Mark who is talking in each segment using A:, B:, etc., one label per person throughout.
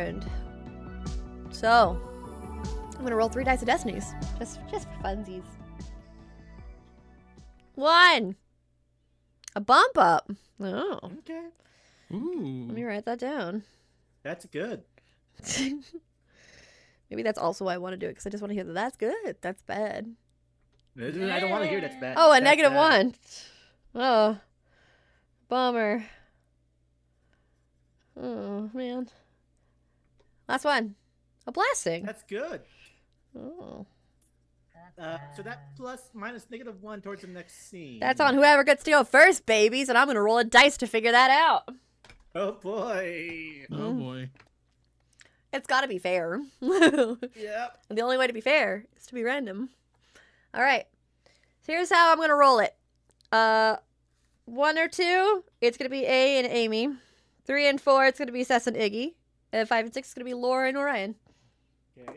A: turned. So, I'm gonna roll 3 dice of destinies. Just for funsies. 1. A bump up. Oh.
B: Okay.
C: Ooh.
A: Let me write that down.
B: That's good.
A: Maybe that's also why I want to do it, because I just want to hear that that's good. That's bad.
B: I don't want to hear that's bad.
A: Oh, a
B: That's bad.
A: -1. Oh. Bummer. Oh, man. Last one. A blessing.
B: That's good.
A: Oh.
B: So that plus minus -1 towards the next scene.
A: That's on whoever gets to go first, babies, and I'm going to roll a dice to figure that out.
B: Oh boy.
C: Oh boy.
A: It's got to be fair.
B: Yep.
A: And the only way to be fair is to be random. All right. So here's how I'm going to roll it. 1 or 2, it's going to be A and Amy. 3 and 4, it's going to be Sess and Iggy. And 5 and 6, it's going to be Laura and Orion.
B: Okay.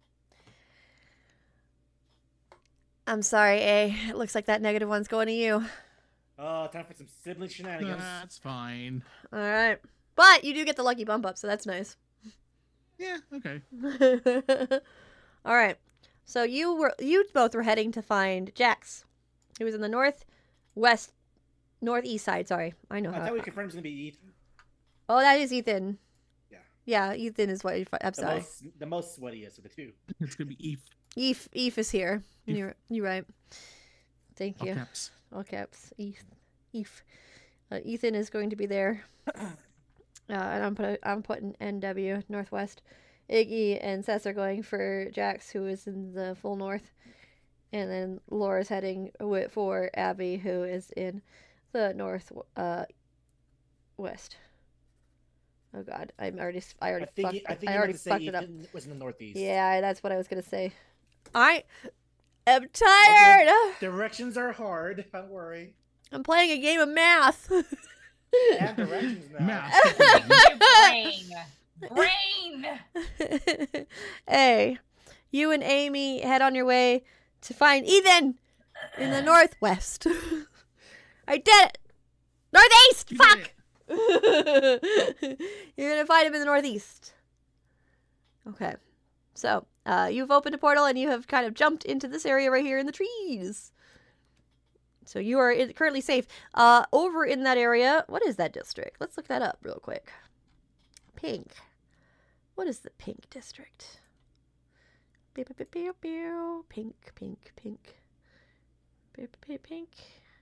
A: I'm sorry, A. It looks like that -1's going to you.
B: Oh, time for some sibling shenanigans.
C: That's fine.
A: All right. But you do get the lucky bump up, so that's nice.
C: Yeah, okay.
A: All right. So you both were heading to find Jax. He was in the northeast side. Sorry, I know
B: I
A: how.
B: thought we confirmed it's gonna be Ethan.
A: Oh, that is Ethan.
B: Yeah.
A: Yeah, Ethan is what. I'm sorry.
B: The most sweatiest of the two.
C: It's gonna be Eve.
A: Eve is here.
C: Eve.
A: You're right. Thank
C: All
A: you.
C: caps.
A: All caps. Eve. Ethan is going to be there. And I'm putting NW Northwest. Iggy and Sess are going for Jax, who is in the full north, and then Laura's heading for Abby, who is in the north west. Oh God, I already
B: I think you
A: fucked
B: meant to say
A: it up.
B: Ethan was in the northeast.
A: Yeah, that's what I was gonna say. I am tired.
B: Directions are hard. Don't worry.
A: I'm playing a game of math.
B: And directions now.
C: Math.
D: Brain!
A: Hey, you and Amy head on your way to find Ethan in the northwest. I did it! Northeast!
C: You
A: Fuck!
C: did
A: You're gonna find him in the northeast. Okay. So, you've opened a portal and you have kind of jumped into this area right here in the trees. So you are currently safe. Over in that area, what is that district? Let's look that up real quick. Pink. What is the pink district? Pink, pink, pink. Pink.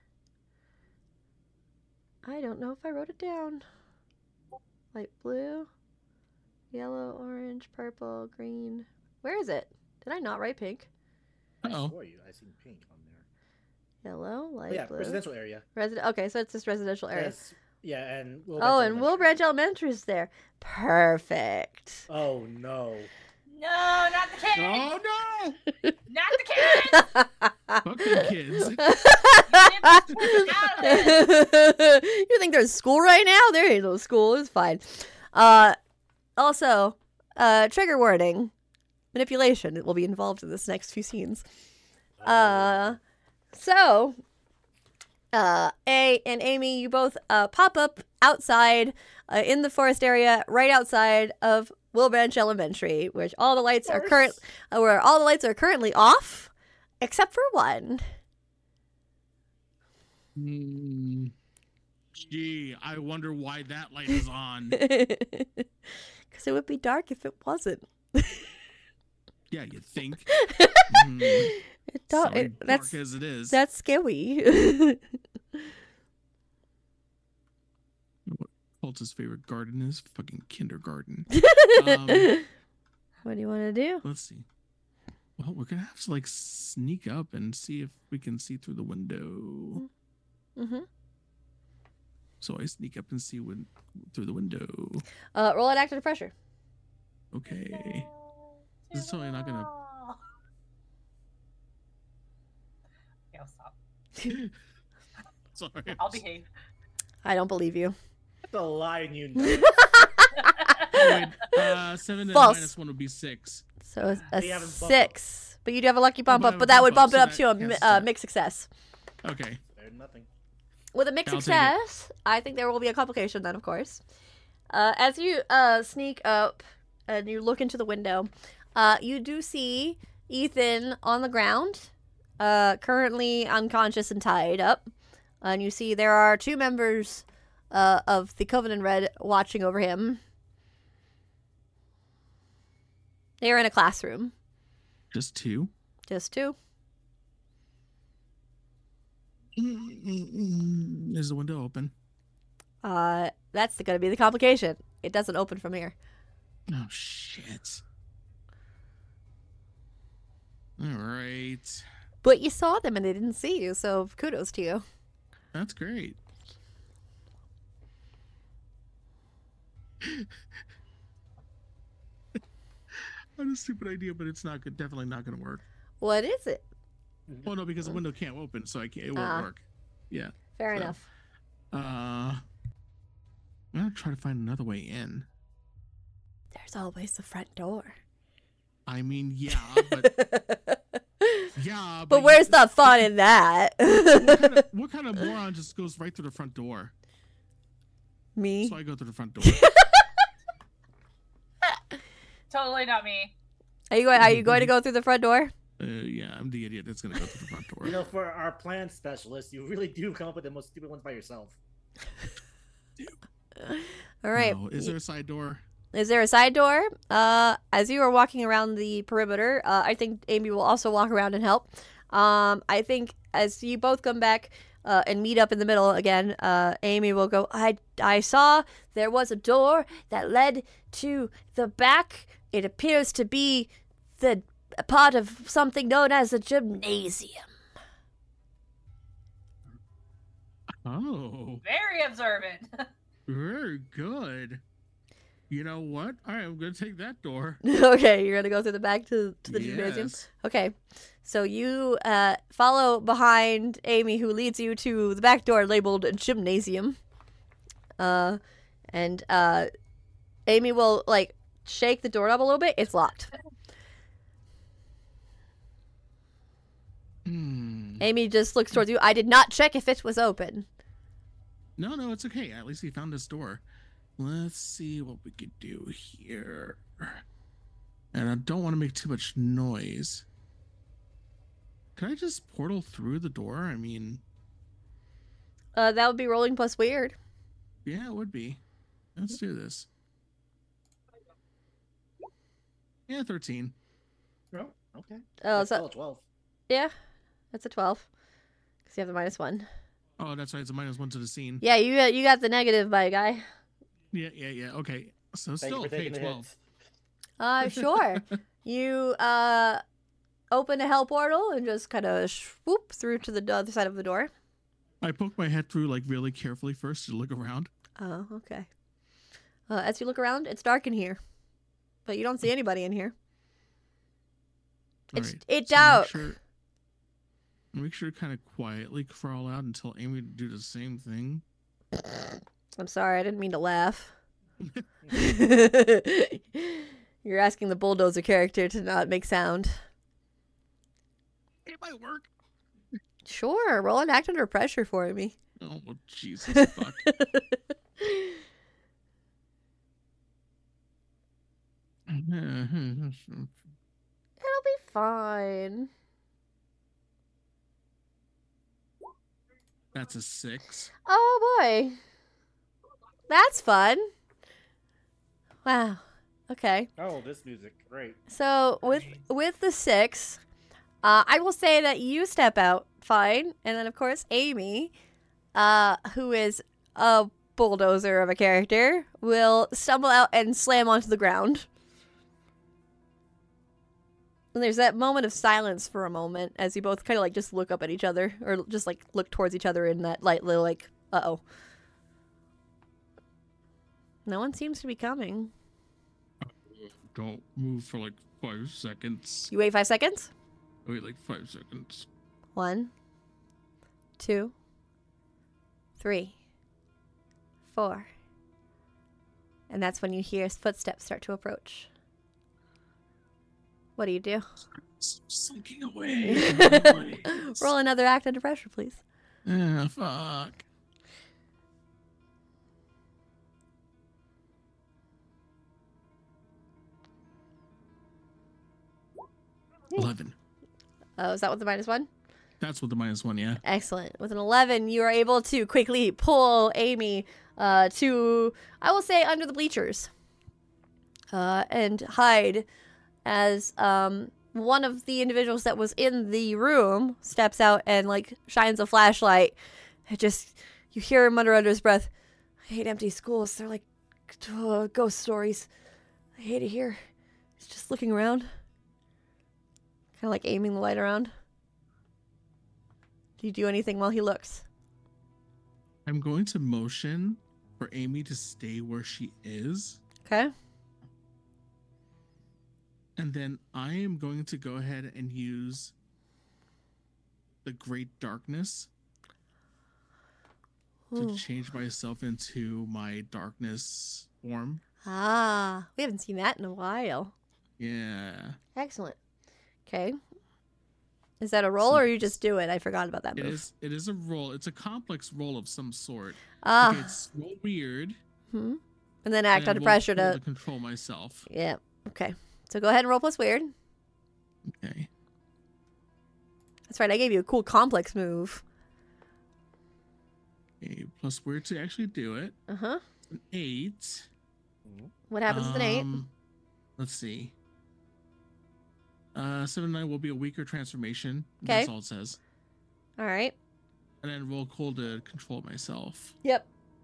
A: I don't know if I wrote it down. Light blue, yellow, orange, purple, green. Where is it? Did I not write pink?
B: I
C: Uh-oh.
B: swore I seen pink on there.
A: Yellow, light
B: Yeah,
A: blue.
B: residential area.
A: Okay, so it's just residential area.
B: Yes. Yeah, and
A: And Wilbranch Elementary is there. Perfect.
B: Oh no.
D: No, not the kids!
C: Oh no!
D: Not the kids!
C: Fucking kids.
D: Out of it.
A: You think there's school right now? There ain't no school. It's fine. Also, trigger warning. Manipulation. It will be involved in this next few scenes. So, A and Amy, you both pop up outside in the forest area, right outside of Wilbranch Elementary, which all the lights are currently off, except for one.
C: Gee, I wonder why that light is on.
A: Because it would be dark if it wasn't.
C: Yeah, you think.
A: That's
C: Dark as it is.
A: that's scary.
C: Colt's favorite garden is fucking kindergarten.
A: What do you want to do?
C: Let's see. Well, we're gonna have to like sneak up and see if we can see through the window.
A: Mm-hmm.
C: So I sneak up and see through the window.
A: Roll an act under pressure.
C: Okay. This is totally not gonna.
D: Okay, I'll stop.
C: Sorry.
D: I'll behave.
A: I don't believe you.
B: The line you know.
C: Oh, wait, 7 and
A: False.
C: -1 would be 6.
A: So a
B: You haven't bumped
A: 6. But you do have a lucky bump
C: but I
A: up,
C: have
A: but
C: a
A: that would
C: bump
A: bump it
C: up,
A: up
C: so
A: to
C: that
A: a
C: counts as
A: mixed success.
C: Okay.
B: There's nothing.
A: With a mixed
C: I'll take it.
A: success, I think there will be a complication then, of course. As you sneak up and you look into the window, you do see Ethan on the ground, currently unconscious and tied up. And you see there are 2 members of the Covenant Red watching over him. They are in a classroom.
C: Just 2?
A: Just 2.
C: Is the window open?
A: That's going to be the complication. It doesn't open from here.
C: Oh, shit. All right.
A: But you saw them and they didn't see you, so kudos to you.
C: That's great. I had a stupid idea, but it's not good. Definitely not going to work.
A: What is it?
C: Well, no, because the window can't open, so it won't work. Yeah.
A: Fair
C: So,
A: enough.
C: I'm gonna try to find another way in.
A: There's always the front door.
C: I mean, yeah, but yeah,
A: But where's the fun in that?
C: what kind of moron just goes right through the front door?
A: Me?
C: So I go through the front door.
D: Totally not me.
A: Are you going to go through the front door?
C: Yeah, I'm the idiot that's gonna go through the front door.
B: You know, for our plan specialist, you really do come up with the most stupid ones by yourself.
A: All right.
C: No. Is there a side door?
A: Is there a side door? As you are walking around the perimeter, I think Amy will also walk around and help. I think as you both come back and meet up in the middle again, Amy will go, I saw there was a door that led to the back. It appears to be the part of something known as a gymnasium.
C: Oh,
D: Very observant.
C: very good. You know what? All right, I'm gonna take that door.
A: Okay, you're gonna go through the back to the gymnasium.
C: Yes.
A: Okay, so you follow behind Amy, who leads you to the back door labeled gymnasium. And Amy will like shake the door up a little bit. It's locked. Amy just looks towards you. I did not check if it was open.
C: No, it's okay. At least he found this door. Let's see what we could do here. And I don't want to make too much noise. Can I just portal through the door? I mean,
A: That would be rolling plus weird.
C: yeah, it would be. Let's do this. Yeah, 13.
B: Oh, okay.
A: Oh,
B: That's
A: so
B: still 12.
A: yeah, that's a 12. Because you have the -1.
C: Oh, that's right. It's a -1 to the scene.
A: Yeah, you got the negative, my guy.
C: Yeah. Okay. So
B: Thank you
C: still
B: for
C: pay
B: taking the
C: 12.
B: hits.
A: Sure. You open a hell portal and just kind of swoop through to the other side of the door.
C: I poke my head through like really carefully first to look around.
A: Oh, okay. As you look around, it's dark in here, but you don't see anybody in here.
C: All
A: It's
C: right,
A: it's
C: so
A: dark.
C: Make sure to kind of quietly crawl out and tell Amy to do the same thing.
A: I'm sorry, I didn't mean to laugh. You're asking the bulldozer character to not make sound.
C: It might work.
A: Sure, roll an act under pressure for me.
C: Oh, well, Jesus fuck.
A: It'll be fine.
C: That's a 6.
A: Oh boy. That's fun. Wow. Okay.
B: Oh, this music. Great.
A: So with the 6, I will say that you step out fine, and then of course Amy, who is a bulldozer of a character, will stumble out and slam onto the ground. And there's that moment of silence for a moment as you both kind of like just look up at each other, or just like look towards each other in that light little like, uh-oh. No one seems to be coming.
C: Don't move for like 5 seconds.
A: You wait 5 seconds?
C: Wait, like 5 seconds.
A: 1, 2, 3, 4. And that's when you hear footsteps start to approach. What do you do?
C: Slinking away.
A: Roll another act under pressure, please.
C: Ah, fuck. 11.
A: Oh, is that with the -1?
C: That's with the -1, yeah.
A: Excellent. With an 11, you are able to quickly pull Amy to, I will say, under the bleachers. And hide as one of the individuals that was in the room steps out and like shines a flashlight. You hear him mutter under his breath, "I hate empty schools. They're like ghost stories. I hate it here." He's just looking around, kind of like aiming the light around. Do you do anything while he looks?
C: I'm going to motion for Amy to stay where she is.
A: Okay.
C: And then I am going to go ahead and use the Great Darkness to change myself into my darkness form.
A: Ah, we haven't seen that in a while.
C: Yeah.
A: Excellent. Okay. Is that a roll or you just do it? I forgot about that move.
C: It is a roll. It's a complex roll of some sort.
A: Ah.
C: Okay, it's roll weird.
A: And then act
C: and
A: under pressure
C: roll
A: to
C: control myself.
A: Yeah. Okay. So go ahead and roll plus weird.
C: Okay.
A: That's right. I gave you a cool complex move.
C: Okay, plus weird to actually do it.
A: Uh-huh.
C: An 8.
A: What happens with an 8?
C: Let's see. 7 9 will be a weaker transformation.
A: Okay.
C: That's all it says.
A: All right.
C: And then roll cool to control myself.
A: Yep.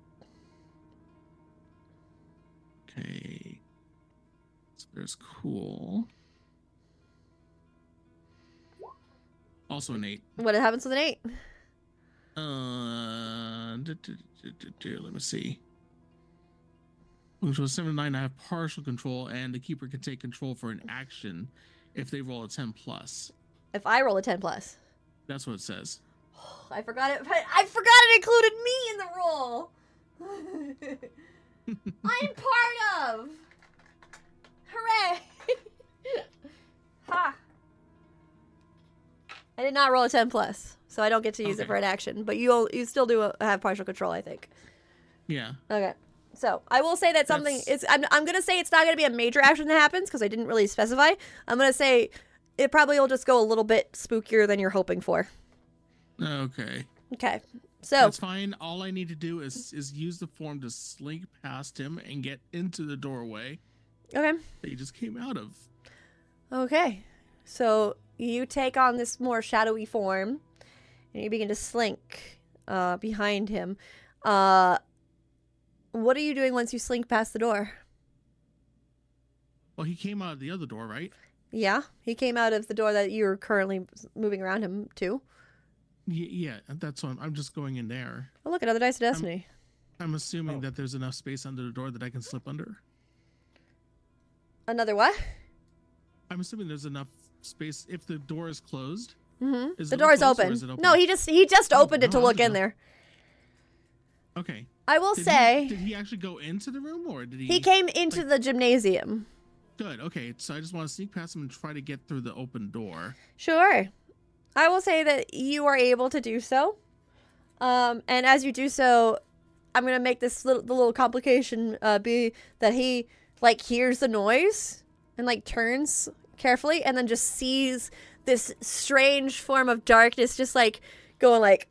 C: Okay. So there's cool. Also an 8.
A: What happens with an 8?
C: Let me see. Control 7 9, I have partial control, and the keeper can take control for an action if they roll a 10 plus.
A: If I roll a 10 plus.
C: That's what it says.
A: I forgot it. I forgot it included me in the roll. I'm part of. Hooray! Ha! I did not roll a 10 plus, so I don't get to use it for an action. But you still do have partial control, I think.
C: Yeah.
A: Okay. So I will say that something is. I'm gonna say it's not gonna be a major action that happens because I didn't really specify. I'm gonna say it probably will just go a little bit spookier than you're hoping for.
C: Okay.
A: Okay. So
C: that's fine. All I need to do is use the form to slink past him and get into the doorway
A: okay.
C: that he just came out of.
A: Okay. So you take on this more shadowy form, and you begin to slink behind him. What are you doing once you slink past the door?
C: Well, he came out of the other door, right?
A: Yeah, he came out of the door that you're currently moving around him to.
C: Yeah, that's what I'm just going in there.
A: Oh, look, another Dice of Destiny.
C: I'm assuming that there's enough space under the door that I can slip under.
A: Another what?
C: I'm assuming there's enough space if the door is closed.
A: Mm-hmm.
C: Is
A: The
C: it
A: door is
C: closed or
A: open.
C: is it open?
A: No, he just opened it to look in there.
C: Okay.
A: I will say
C: did he actually go into the room or did he?
A: he came into the gymnasium.
C: Good. Okay. So I just want to sneak past him and try to get through the open door.
A: Sure. I will say that you are able to do so. And as you do so, I'm going to make the little complication be that he like hears the noise and like turns carefully and then just sees this strange form of darkness just like going like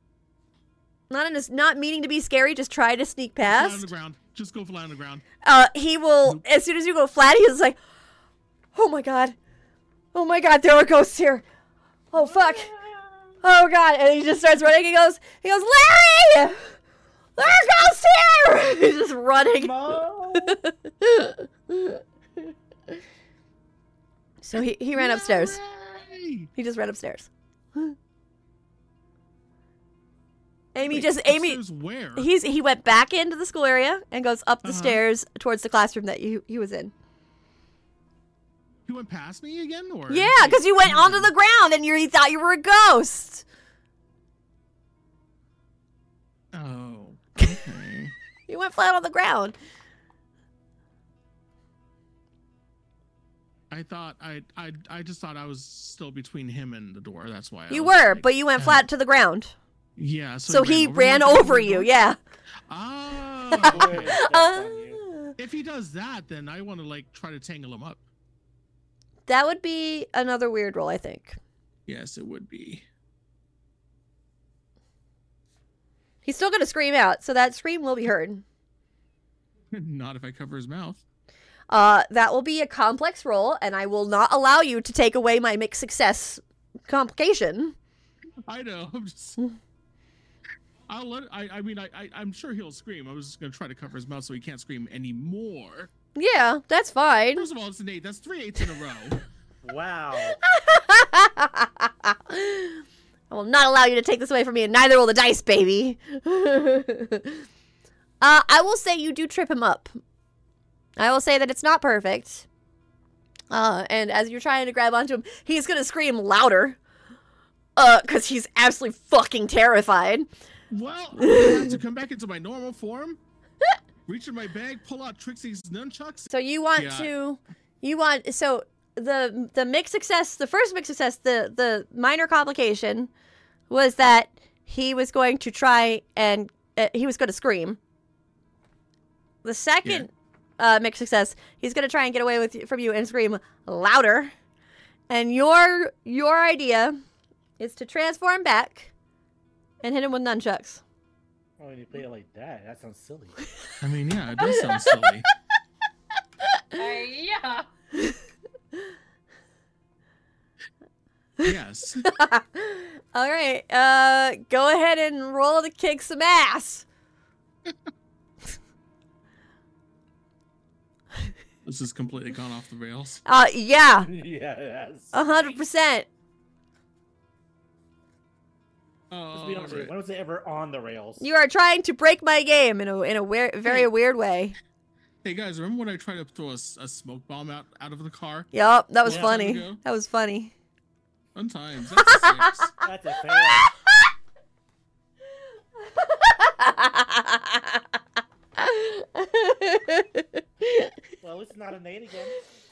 A: not meaning to be scary, just try to sneak
C: Flat on
A: past.
C: the ground. Just go flat on the ground.
A: He will, as soon as you go flat, he's like, oh my god, there are ghosts here. Oh fuck, oh god, and he just starts running. He goes, Larry, there are ghosts here. He's just running.
B: Mo!
A: So he ran upstairs.
C: Yay!
A: He just ran upstairs. Amy
C: Wait, upstairs where?
A: he went back into the school area and goes up the stairs towards the classroom that he was in.
C: He went past me again, or?
A: Yeah, because you went onto the ground and you thought you were a ghost.
C: Oh. Okay.
A: You went flat on the ground.
C: I thought I just thought I was still between him and the door. That's why.
A: You
C: I was
A: were,
C: like,
A: but you went flat to the ground.
C: Yeah.
A: So he ran
C: me?
A: over you. Yeah.
C: Oh.
B: That's on you.
C: If he does that, then I want to like try to tangle him up.
A: That would be another weird roll, I think.
C: Yes, it would be.
A: He's still going to scream out, so that scream will be heard.
C: Not if I cover his mouth.
A: That will be a complex roll, and I will not allow you to take away my mixed success complication.
C: I know. I'm just. I'll let. I'm sure he'll scream. I was just gonna try to cover his mouth so he can't scream anymore.
A: Yeah, that's fine.
C: First of all, it's an 8. That's 3 8s in a row.
B: Wow.
A: I will not allow you to take this away from me, and neither will the dice, baby. I will say you do trip him up. I will say that it's not perfect. And as you're trying to grab onto him, he's gonna scream louder. Because he's absolutely fucking terrified.
C: Well, I'm gonna have to come back into my normal form. Reach in my bag, pull out Trixie's nunchucks.
A: So you want so the mixed success, the first mixed success, the minor complication was that he was going to try and he was going to scream. The second mixed success, he's going to try and get away from you and scream louder. And your idea is to transform back and hit him with nunchucks.
B: Oh, when you play it like that, that sounds silly.
C: I mean, yeah, it does sound silly.
D: Yeah.
C: Yes.
A: All right. Go ahead and roll to kick some ass.
C: This has completely gone off the rails.
A: Yeah.
B: Yeah, that's.
A: 100%.
B: Let's be honest with you, when was it ever on the rails?
A: You are trying to break my game in a very weird way.
C: Hey guys, remember when I tried to throw a smoke bomb out of the car?
A: Yup, that was
C: Yeah,
A: funny.
C: there we go.
A: That was funny.
C: Fun times. That's a 6.
B: That's a fail. Well, it's not an 8 again.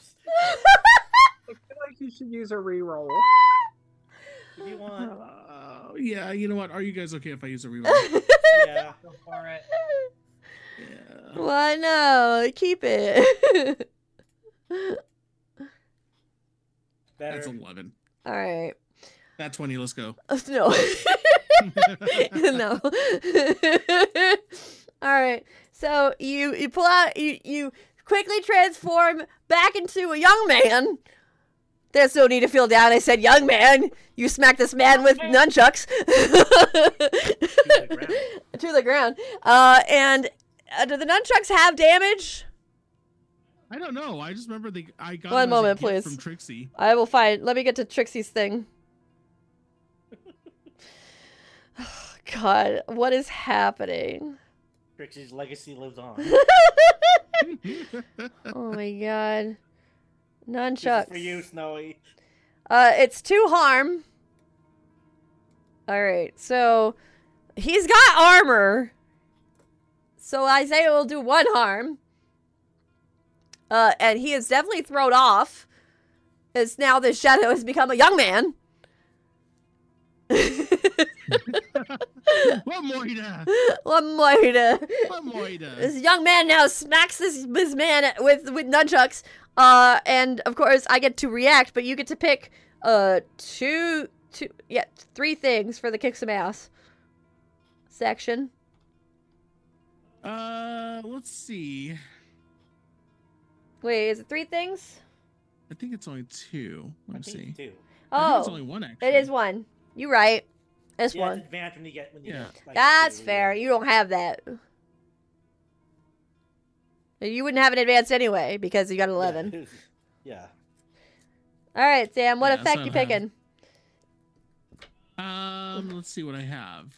E: I feel like you should use a reroll.
B: If you want.
C: Yeah, you know what? Are you guys okay if I use a reroll?
B: Yeah.
D: Go for it.
C: Yeah.
A: Why no? Keep it.
B: Better.
C: That's 11.
A: All right.
C: That 20. Let's go.
A: No. No. All right. So you pull out, you quickly transform back into a young man. There's no need to feel down. I said, young man. You smack this man with nunchucks to the ground. And do the nunchucks have damage?
C: I don't know. I just remember I got
A: One
C: them as a
A: moment,
C: gift
A: please.
C: from Trixie.
A: I will find. Let me get to Trixie's thing. God, what is happening?
B: Trixie's legacy lives on.
A: Oh my God.
B: This is
A: Nunchucks.
B: for you, Snowy.
A: It's 2 harm. Alright, so he's got armor. So Isaiah will do 1 harm. And he is definitely thrown off. As now this shadow has become a young man.
C: What Moida?
A: What
C: Moida?
A: This young man now smacks this man with nunchucks. And of course I get to react, but you get to pick 3 things for the kick some ass section.
C: Let's see.
A: Wait, is it 3 things?
C: I think it's only 2. Let me see.
B: Too.
C: I think it's
A: Oh,
C: only 1 actually.
A: it is 1. You right. It's
B: Yeah,
A: 1.
B: it's advantage when you get
C: Yeah.
B: like,
A: That's
B: 2,
A: fair.
B: yeah.
A: You don't have that. You wouldn't have an advanced anyway because you got 11.
B: Yeah.
A: All right, Sam. What
C: Yeah,
A: effect
C: so
A: you
C: I have-
A: picking?
C: Let's see what I have.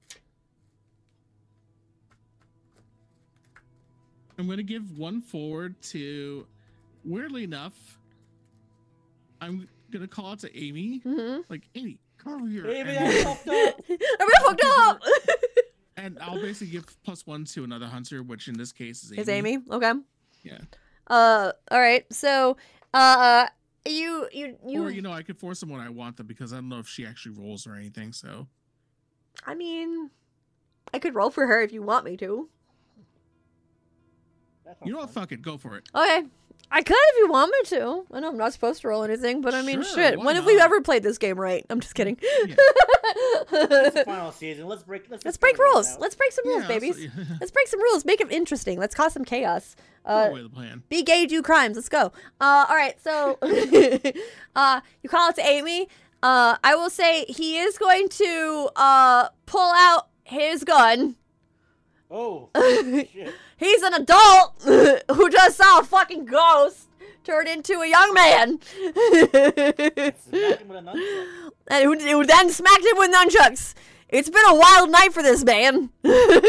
C: I'm gonna give 1 forward to. Weirdly enough, I'm gonna call out to Amy.
A: Mm-hmm.
C: Like, Amy, come over here.
B: Amy,
C: and,
B: I fucked up.
A: I'm gonna fucked up.
C: and I'll basically give +1 to another hunter, which in this case is Amy.
A: Is Amy okay?
C: Yeah.
A: All right. So, you.
C: Or I could force them when I want them because I don't know if she actually rolls or anything. So.
A: I mean, I could roll for her if you want me to.
B: That sounds
C: You know what?
B: fun.
C: Fuck it. Go for it.
A: Okay. I could if you want me to. I know I'm not supposed to roll anything, but I mean,
C: Sure,
A: shit.
C: why
A: When have we
C: not?
A: ever played this game right? I'm just kidding.
C: Yeah.
B: It's the final season. Let's break.
A: Let's break rules. Let's break some rules,
C: Yeah,
A: babies.
C: so-
A: Let's break some rules. Make it interesting. Let's cause some chaos.
C: Go away the plan.
A: Be gay, do crimes. Let's go. All right. So, you call it to Amy. I will say he is going to pull out his gun.
B: Oh shit!
A: He's an adult who just saw a fucking ghost turn into a young man.
B: Smack him with a nunchuck.
A: And who then smacked him with nunchucks. It's been a wild night for this man. This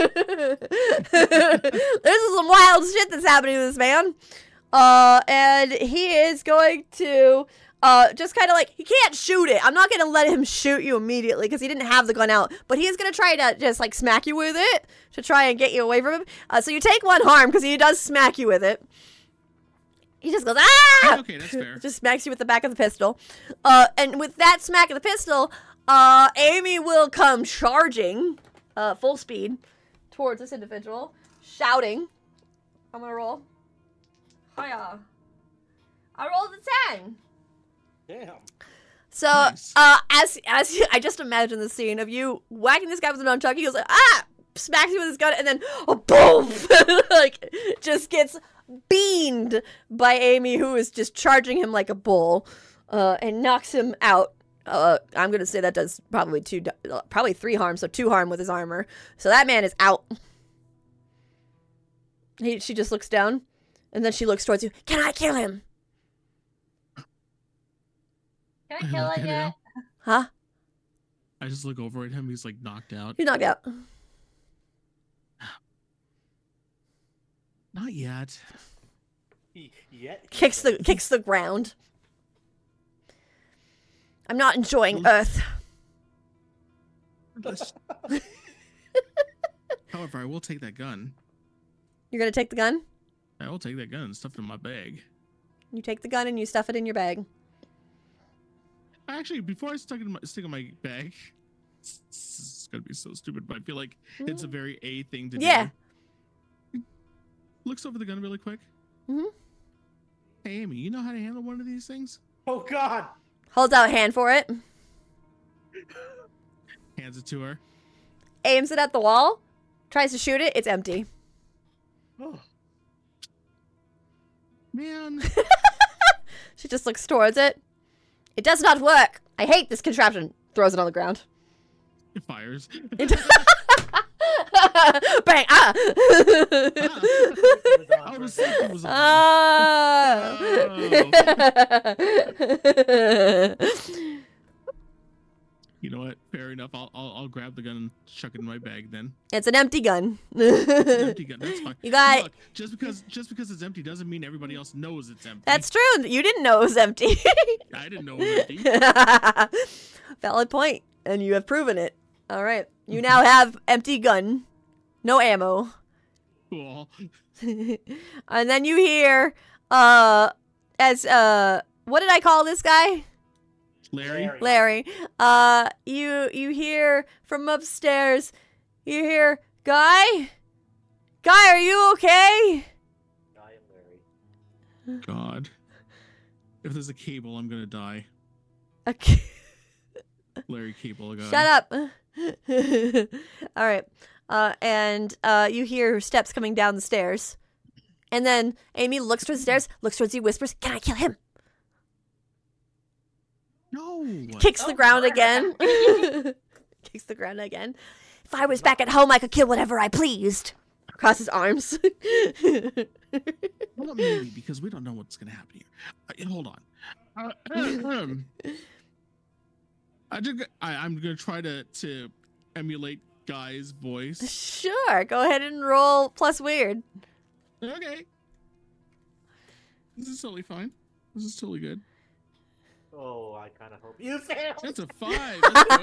A: is some wild shit that's happening to this man. And he is going to just kind of like, he can't shoot it. I'm not going to let him shoot you immediately because he didn't have the gun out. But he is going to try to just like smack you with it to try and get you away from him. So you take one harm because he does smack you with it. He just goes, ah!
C: Okay, that's fair.
A: Just smacks you with the back of the pistol. And with that smack of the pistol, Amy will come charging, full speed, towards this individual, shouting. I'm gonna roll. Hiya. I rolled a 10.
B: Damn.
A: So,
C: Nice.
A: as I just imagine the scene of you whacking this guy with a nunchuck, he goes like, ah! Smacks you with his gun, and then, boom! Like, just gets beamed by Amy, who is just charging him like a bull, and knocks him out. I'm gonna say that does probably 3 harm, so 2 harm with his armor. So that man is out. She just looks down, and then she looks towards you. Can I kill him?
D: Can I kill
C: look
D: it
C: at
D: yet?
C: him.
A: Huh?
C: I just look over at him. He's like knocked out.
A: He's knocked out.
C: Not yet.
B: Yet.
A: Kicks the ground. I'm not enjoying Earth.
C: Let's- However, I will take that gun.
A: You're gonna take the gun?
C: I will take that gun and stuff it in my bag.
A: You take the gun and you stuff it in your bag.
C: Actually, before I stick it in my bag, it's gonna be so stupid, but I feel like it's a very A thing to
A: Yeah.
C: do. Looks over the gun really quick.
A: Mhm.
C: Hey, Amy, you know how to handle one of these things?
B: Oh God.
A: Holds out a hand for it.
C: Hands it to her.
A: Aims it at the wall. Tries to shoot it. It's empty.
B: Oh.
C: Man,
A: She just looks towards it. It does not work. I hate this contraption. Throws it on the ground.
C: it fires.
A: Bang! Ah!
C: I was thinking it was on.
A: Ah!
C: You know what? Fair enough. I'll grab the gun and chuck it in my bag then.
A: It's an empty gun.
C: Empty gun. That's fine.
A: You got-
C: Look, just because it's empty doesn't mean everybody else knows it's empty.
A: That's true. You didn't know it was empty.
C: I didn't know it was empty.
A: Valid point, and you have proven it. All right, you now have empty gun, no ammo,
C: Cool.
A: and then you hear, what did I call this guy?
C: Larry.
A: Larry. You hear from upstairs. You hear, Guy, are you okay?
B: Guy and Larry.
C: God. If there's a cable, I'm gonna die.
A: Okay.
C: Larry Cable guy.
A: Shut up. All right. And you hear steps coming down the stairs. And then Amy looks towards the stairs, looks towards you, whispers, "Can I kill him?"
C: No.
A: Kicks the ground again. Kicks the ground again. If I was back at home, I could kill whatever I pleased. Across his arms.
C: Well, maybe because we don't know what's gonna happen here. Hold on. I'm gonna try to emulate Guy's voice.
A: Sure. Go ahead and roll plus weird.
C: Okay. This is totally fine. This is totally good.
B: Oh, I kind of hope you fail.
C: That's a 5. Let's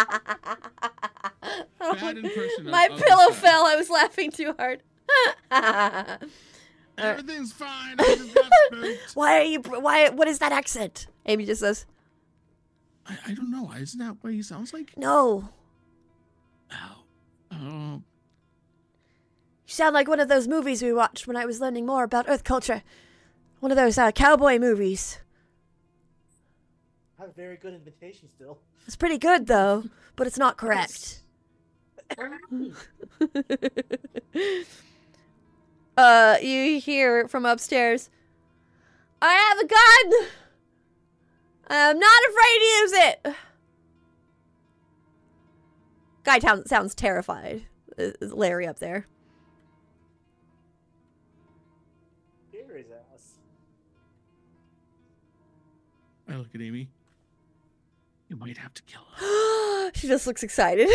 C: go. Bad impression of-
A: My
C: of
A: pillow
C: this guy.
A: fell. I was laughing too hard.
C: Everything's fine. I just got spooked.
A: What is that accent? Amy just says,
C: I don't know. Isn't that what he sounds like?
A: "No.
C: Oh.
A: You sound like one of those movies we watched when I was learning more about Earth culture. One of those cowboy movies.
B: I have a very good invitation still.
A: It's pretty good though, but it's not correct. You hear from upstairs. I have a gun. I'm not afraid to use it. Guy sounds terrified. Is Larry up there?
B: Here his ass.
C: I look at Amy. You might have to kill him.
A: She just looks excited.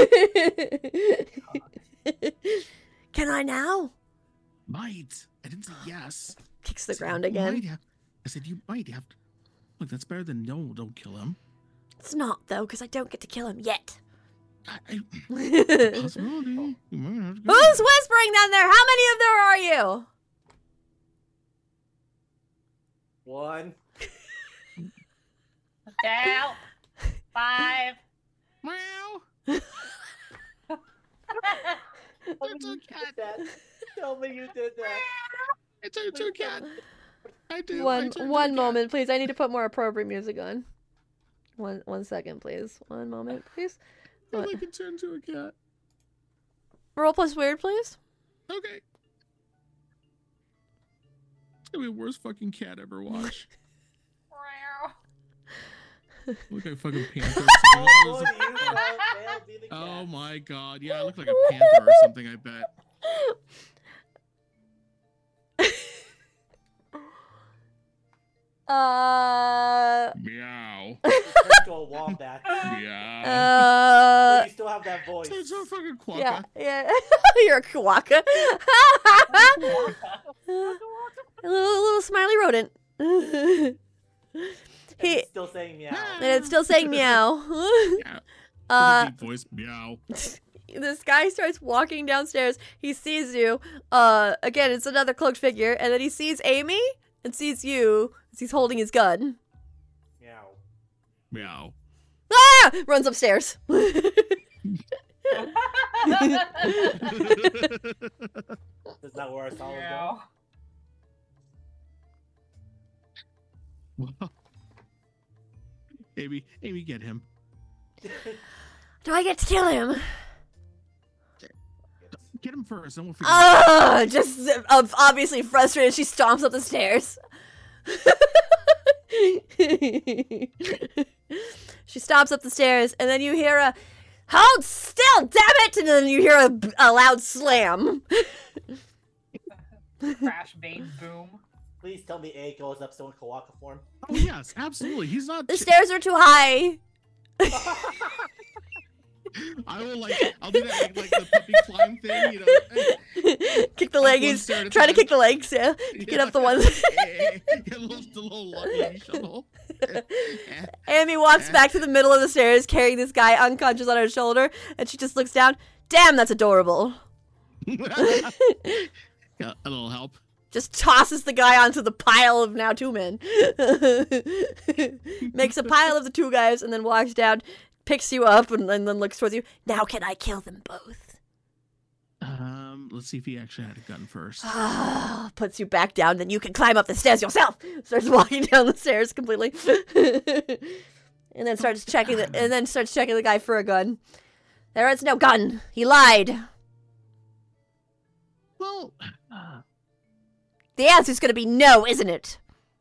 A: Can I now?
C: Might. I didn't say yes.
A: Kicks the
C: I said
A: ground
C: you
A: again.
C: might have- I said you might have to. Look, that's better than no, don't kill him.
A: It's not though, because I don't get to kill him yet.
C: Possibility. You might have to kill
A: Who's
C: him.
A: whispering down there? How many of there are you?
B: One.
D: Down. 5.
C: Meow. It's a cat.
B: Tell me you did that.
C: It's a cat. I do. I
A: One
C: turned
A: one
C: to a cat.
A: moment, please. I need to put more appropriate music on. One second, please. One moment, please.
C: I like it turned to a cat.
A: Roll plus weird, please.
C: Okay. It's gonna be the worst fucking cat ever watched. Look like a fucking panther.
B: Oh, you failed be the cat.
C: Oh my god. Yeah, I look like a panther or something, I bet. Meow.
B: Turn to a wombat.
C: Meow.
B: You still have that voice.
C: So it's a fucking quokka.
A: Yeah, yeah. You're a quokka. a little smiley rodent.
B: And it's still saying meow.
A: And it's still saying meow.
C: Yeah. With a deep voice. Meow.
A: This guy starts walking downstairs. He sees you. Again, it's another cloaked figure. And then he sees Amy and sees you as he's holding his gun.
B: Meow.
C: Meow.
A: Ah! Runs upstairs.
B: Is that where I saw him go?
C: Well, Amy, get him.
A: Do I get to kill him?
C: Get him first, then we'll figure it out.
A: Just obviously frustrated, she stomps up the stairs. She stomps up the stairs, and then you hear a, "Hold still, damn it!" And then you hear a loud slam.
D: Crash, bang, boom.
B: Please tell me A goes up still in Kawaka form.
C: Oh yes, absolutely. He's not.
A: The stairs are too high.
C: I'll do that like the puppy climb thing, you know.
A: Kick the leg.
C: one
A: He's
C: stair at a
A: trying to
C: time.
A: kick the legs, yeah. Get up the ones.
C: Get a little lucky shuttle.
A: Amy walks back to the middle of the stairs, carrying this guy unconscious on her shoulder, and she just looks down. Damn, that's adorable.
C: Got a little help.
A: Just tosses the guy onto the pile of now 2 men. Makes a pile of the 2 guys and then walks down, picks you up, and then looks towards you. Now can I kill them both?
C: Let's see if he actually had a gun first.
A: Puts you back down, then you can climb up the stairs yourself. Starts walking down the stairs completely. and then starts checking the guy for a gun. There is no gun. He lied.
C: Well,
A: The answer's gonna be no, isn't it?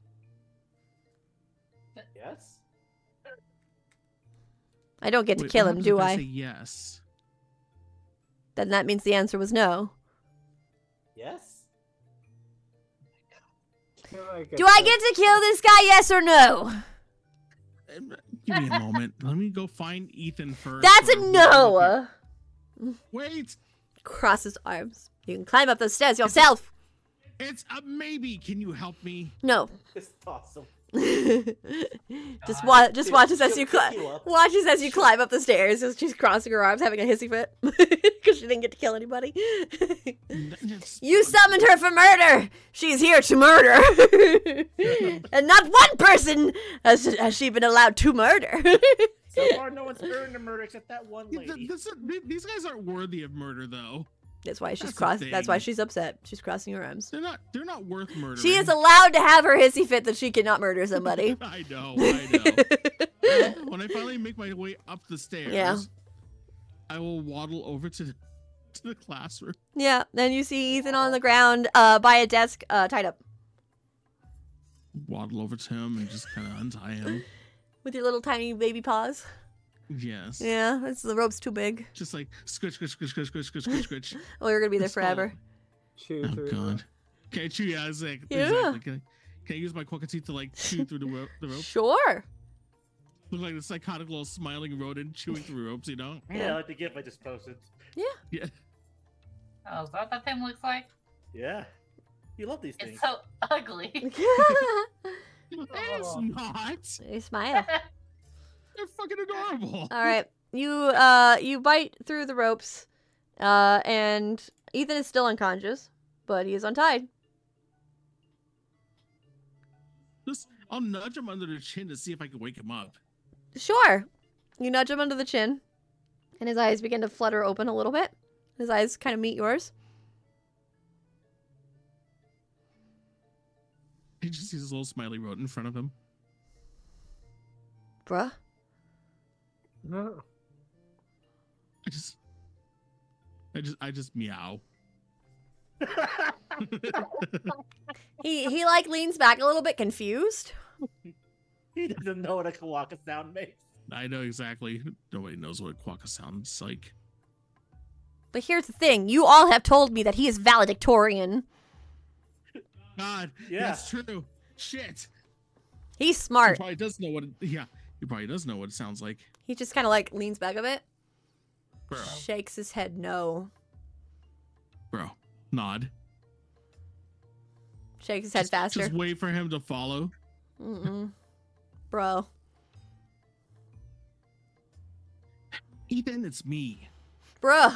B: Yes?
A: I don't get to
C: wait,
A: kill
C: what
A: him,
C: happens
A: do
C: if
A: I?
C: say yes.
A: Then that means the answer was no.
B: Yes?
A: Do I get to kill this guy, yes or no?
C: Give me a moment. Let me go find Ethan first.
A: That's a
C: or-
A: no!
C: Wait,
A: Cross his arms. You can climb up those stairs yourself.
C: it's a maybe. Can you help me?
A: No.
B: It's awesome.
A: just watch as
B: She'll
A: you
B: pick
A: climb.
B: you up.
A: Watches as you climb up the stairs as she's crossing her arms, having a hissy fit because she didn't get to kill anybody.
C: It's-
A: You summoned her for murder. She's here to murder, and not one person has she been allowed to murder.
B: So far, no one's earned a murder except that one lady.
C: These guys aren't worthy of murder, though.
A: That's why she's
C: That's the
A: That's why
C: thing.
A: she's upset. She's crossing her arms.
C: They're not worth murdering.
A: She is allowed to have her hissy fit that she cannot murder somebody.
C: I know. When I finally make my way up the stairs,
A: Yeah.
C: I will waddle over to the classroom.
A: Yeah. Then you see Ethan on the ground by a desk tied up
C: Waddle over to him and just kind of untie him.
A: with your little tiny baby paws.
C: Yes.
A: Yeah, the rope's too big.
C: Just like scritch, scritch, scritch, scritch, scritch, scritch, scritch, scritch.
A: Oh, you're gonna be there
C: That's all.
A: forever.
E: Chew
C: Oh
E: through.
C: god. Can I chew? Yeah, exactly.
A: Yeah.
C: Can I use my quokka teeth to like chew through the rope?
A: Sure.
C: Look like the psychotic little smiling rodent chewing through ropes, you know?
B: Yeah, like the GIF I just posted.
C: Yeah.
D: Oh, is that what that thing looks like?
B: Yeah. You love these things.
D: It's so ugly.
C: It's not.
A: You smile.
C: They're fucking adorable.
A: All right. You bite through the ropes, and Ethan is still unconscious, but he is untied.
C: I'll nudge him under the chin to see if I can wake him up.
A: Sure. You nudge him under the chin, and his eyes begin to flutter open a little bit. His eyes kind of meet yours.
C: He just sees this little smiley rodent in front of him.
A: Bruh.
E: No.
C: I just meow.
A: He like leans back a little bit confused.
B: He doesn't know what a Kawaka sound makes.
C: I know exactly. Nobody knows what a quokka sounds like.
A: But here's the thing. You all have told me that he is valedictorian.
C: God,
B: Yeah.
C: that's true. Shit.
A: He's
C: He
A: smart.
C: probably does know what. He probably does know what it sounds like.
A: He just kind of like leans back a bit.
C: Bro,
A: Shakes his head no.
C: nod.
A: Shakes his head faster.
C: Just wait for him to follow.
A: Mm-mm. Bro.
C: Ethan, it's me.
A: Bruh.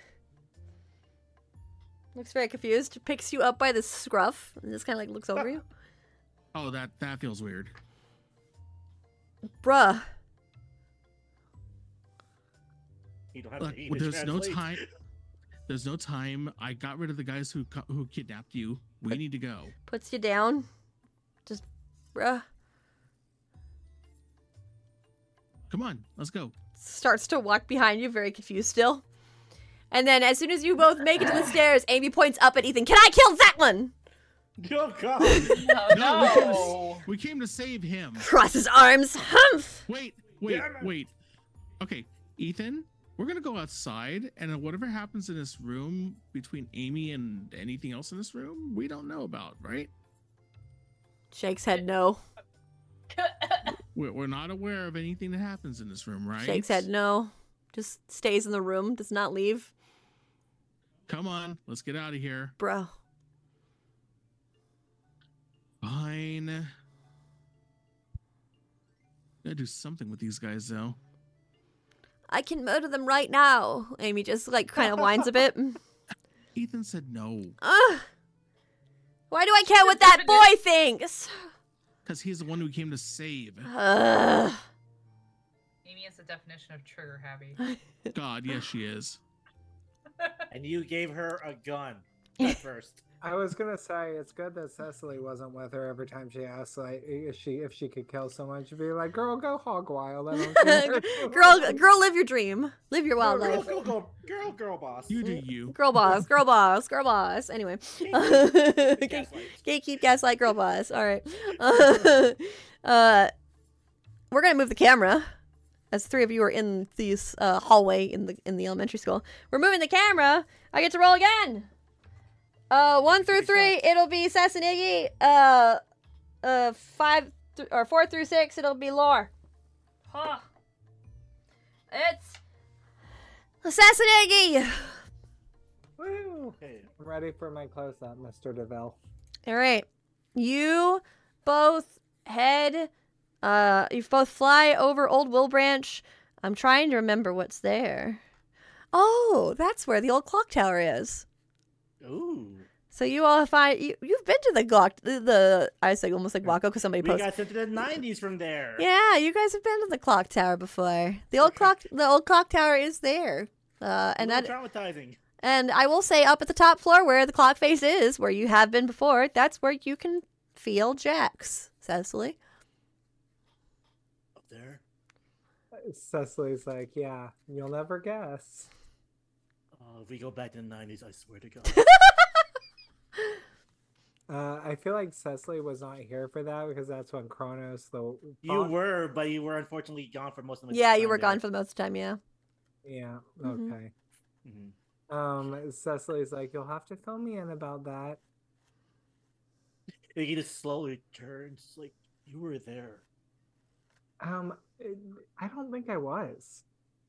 A: Looks very confused. Picks you up by the scruff and just kind of like looks over you.
C: Oh, that feels weird.
A: Bruh.
B: You don't have
C: Look,
B: to eat to
C: there's no
B: translate.
C: time. There's no time. I got rid of the guys who kidnapped you. We need to go.
A: Puts you down. Just, bruh.
C: Come on, let's go.
A: Starts to walk behind you, very confused still. And then as soon as you both make it to the stairs, Amy points up at Ethan. Can I kill that one?
B: Oh god.
D: No, no.
C: We came to save him.
A: Cross his arms. Humph!
C: Wait.
B: Damn it.
C: Wait. Okay, Ethan, we're gonna go outside, and whatever happens in this room between Amy and anything else in this room, we don't know about, right?
A: Shakes head no.
C: We're not aware of anything that happens in this room, right?
A: Shakes head no. Just stays in the room. Does not leave.
C: Come on, let's get out of here.
A: Bro.
C: Fine. Gotta do something with these guys, though.
A: I can murder them right now. Amy just like kind of whines a bit.
C: Ethan said no,
A: Ugh. Why do I care what that boy thinks?
C: because he's the one who came to save.
A: Ugh.
D: Amy is the definition of trigger happy.
C: God, yes, she is.
B: And you gave her a gun at first.
E: I was gonna say it's good that Cecily wasn't with her every time she asked like if she could kill someone. She'd be like, "Girl, go hog wild." I don't care."
A: Girl, live your dream. Live your wild life.
B: Girl, boss.
C: You do you.
A: Girl boss, girl boss, girl boss. Anyway.
B: Gaslight.
A: Gatekeep, gaslight, girl boss. All right. We're gonna move the camera, as three of you are in this hallway in the elementary school. We're moving the camera. I get to roll again. 1 through 3, it'll be Sass and Iggy. 4 through 6, it'll be Lore.
D: Huh.
A: It's Sass and Iggy.
E: Woo!
B: Okay.
E: I'm ready for my close up, Mr. DeVille.
A: All right. You both head, you both fly over Old Willbranch. I'm trying to remember what's there. Oh, that's where the old clock tower is.
B: Ooh.
A: So you all find, you've been to the clock, I was like almost like Waco because somebody
B: We
A: posted.
B: got sent to the 90s from there.
A: Yeah, you guys have been to the clock tower before. The old clock tower is there. And
B: And
A: that,
B: traumatizing.
A: And I will say up at the top floor where the clock face is, where you have been before, that's where you can feel Jax, Cecily.
B: Up there.
E: Cecily's like, yeah, you'll never guess.
B: If we go back to the 90s, I swear to God.
E: I feel like Cecily was not here for that because that's when Kronos,
B: You were, but you were unfortunately gone for most of the time.
A: Yeah, you were gone for the most of the time, yeah.
E: Yeah,
A: Mhm.
E: okay.
B: Mhm.
E: Cecily's like, you'll have to fill me in about that.
B: He just slowly turns, like, you were there.
E: I don't think I was.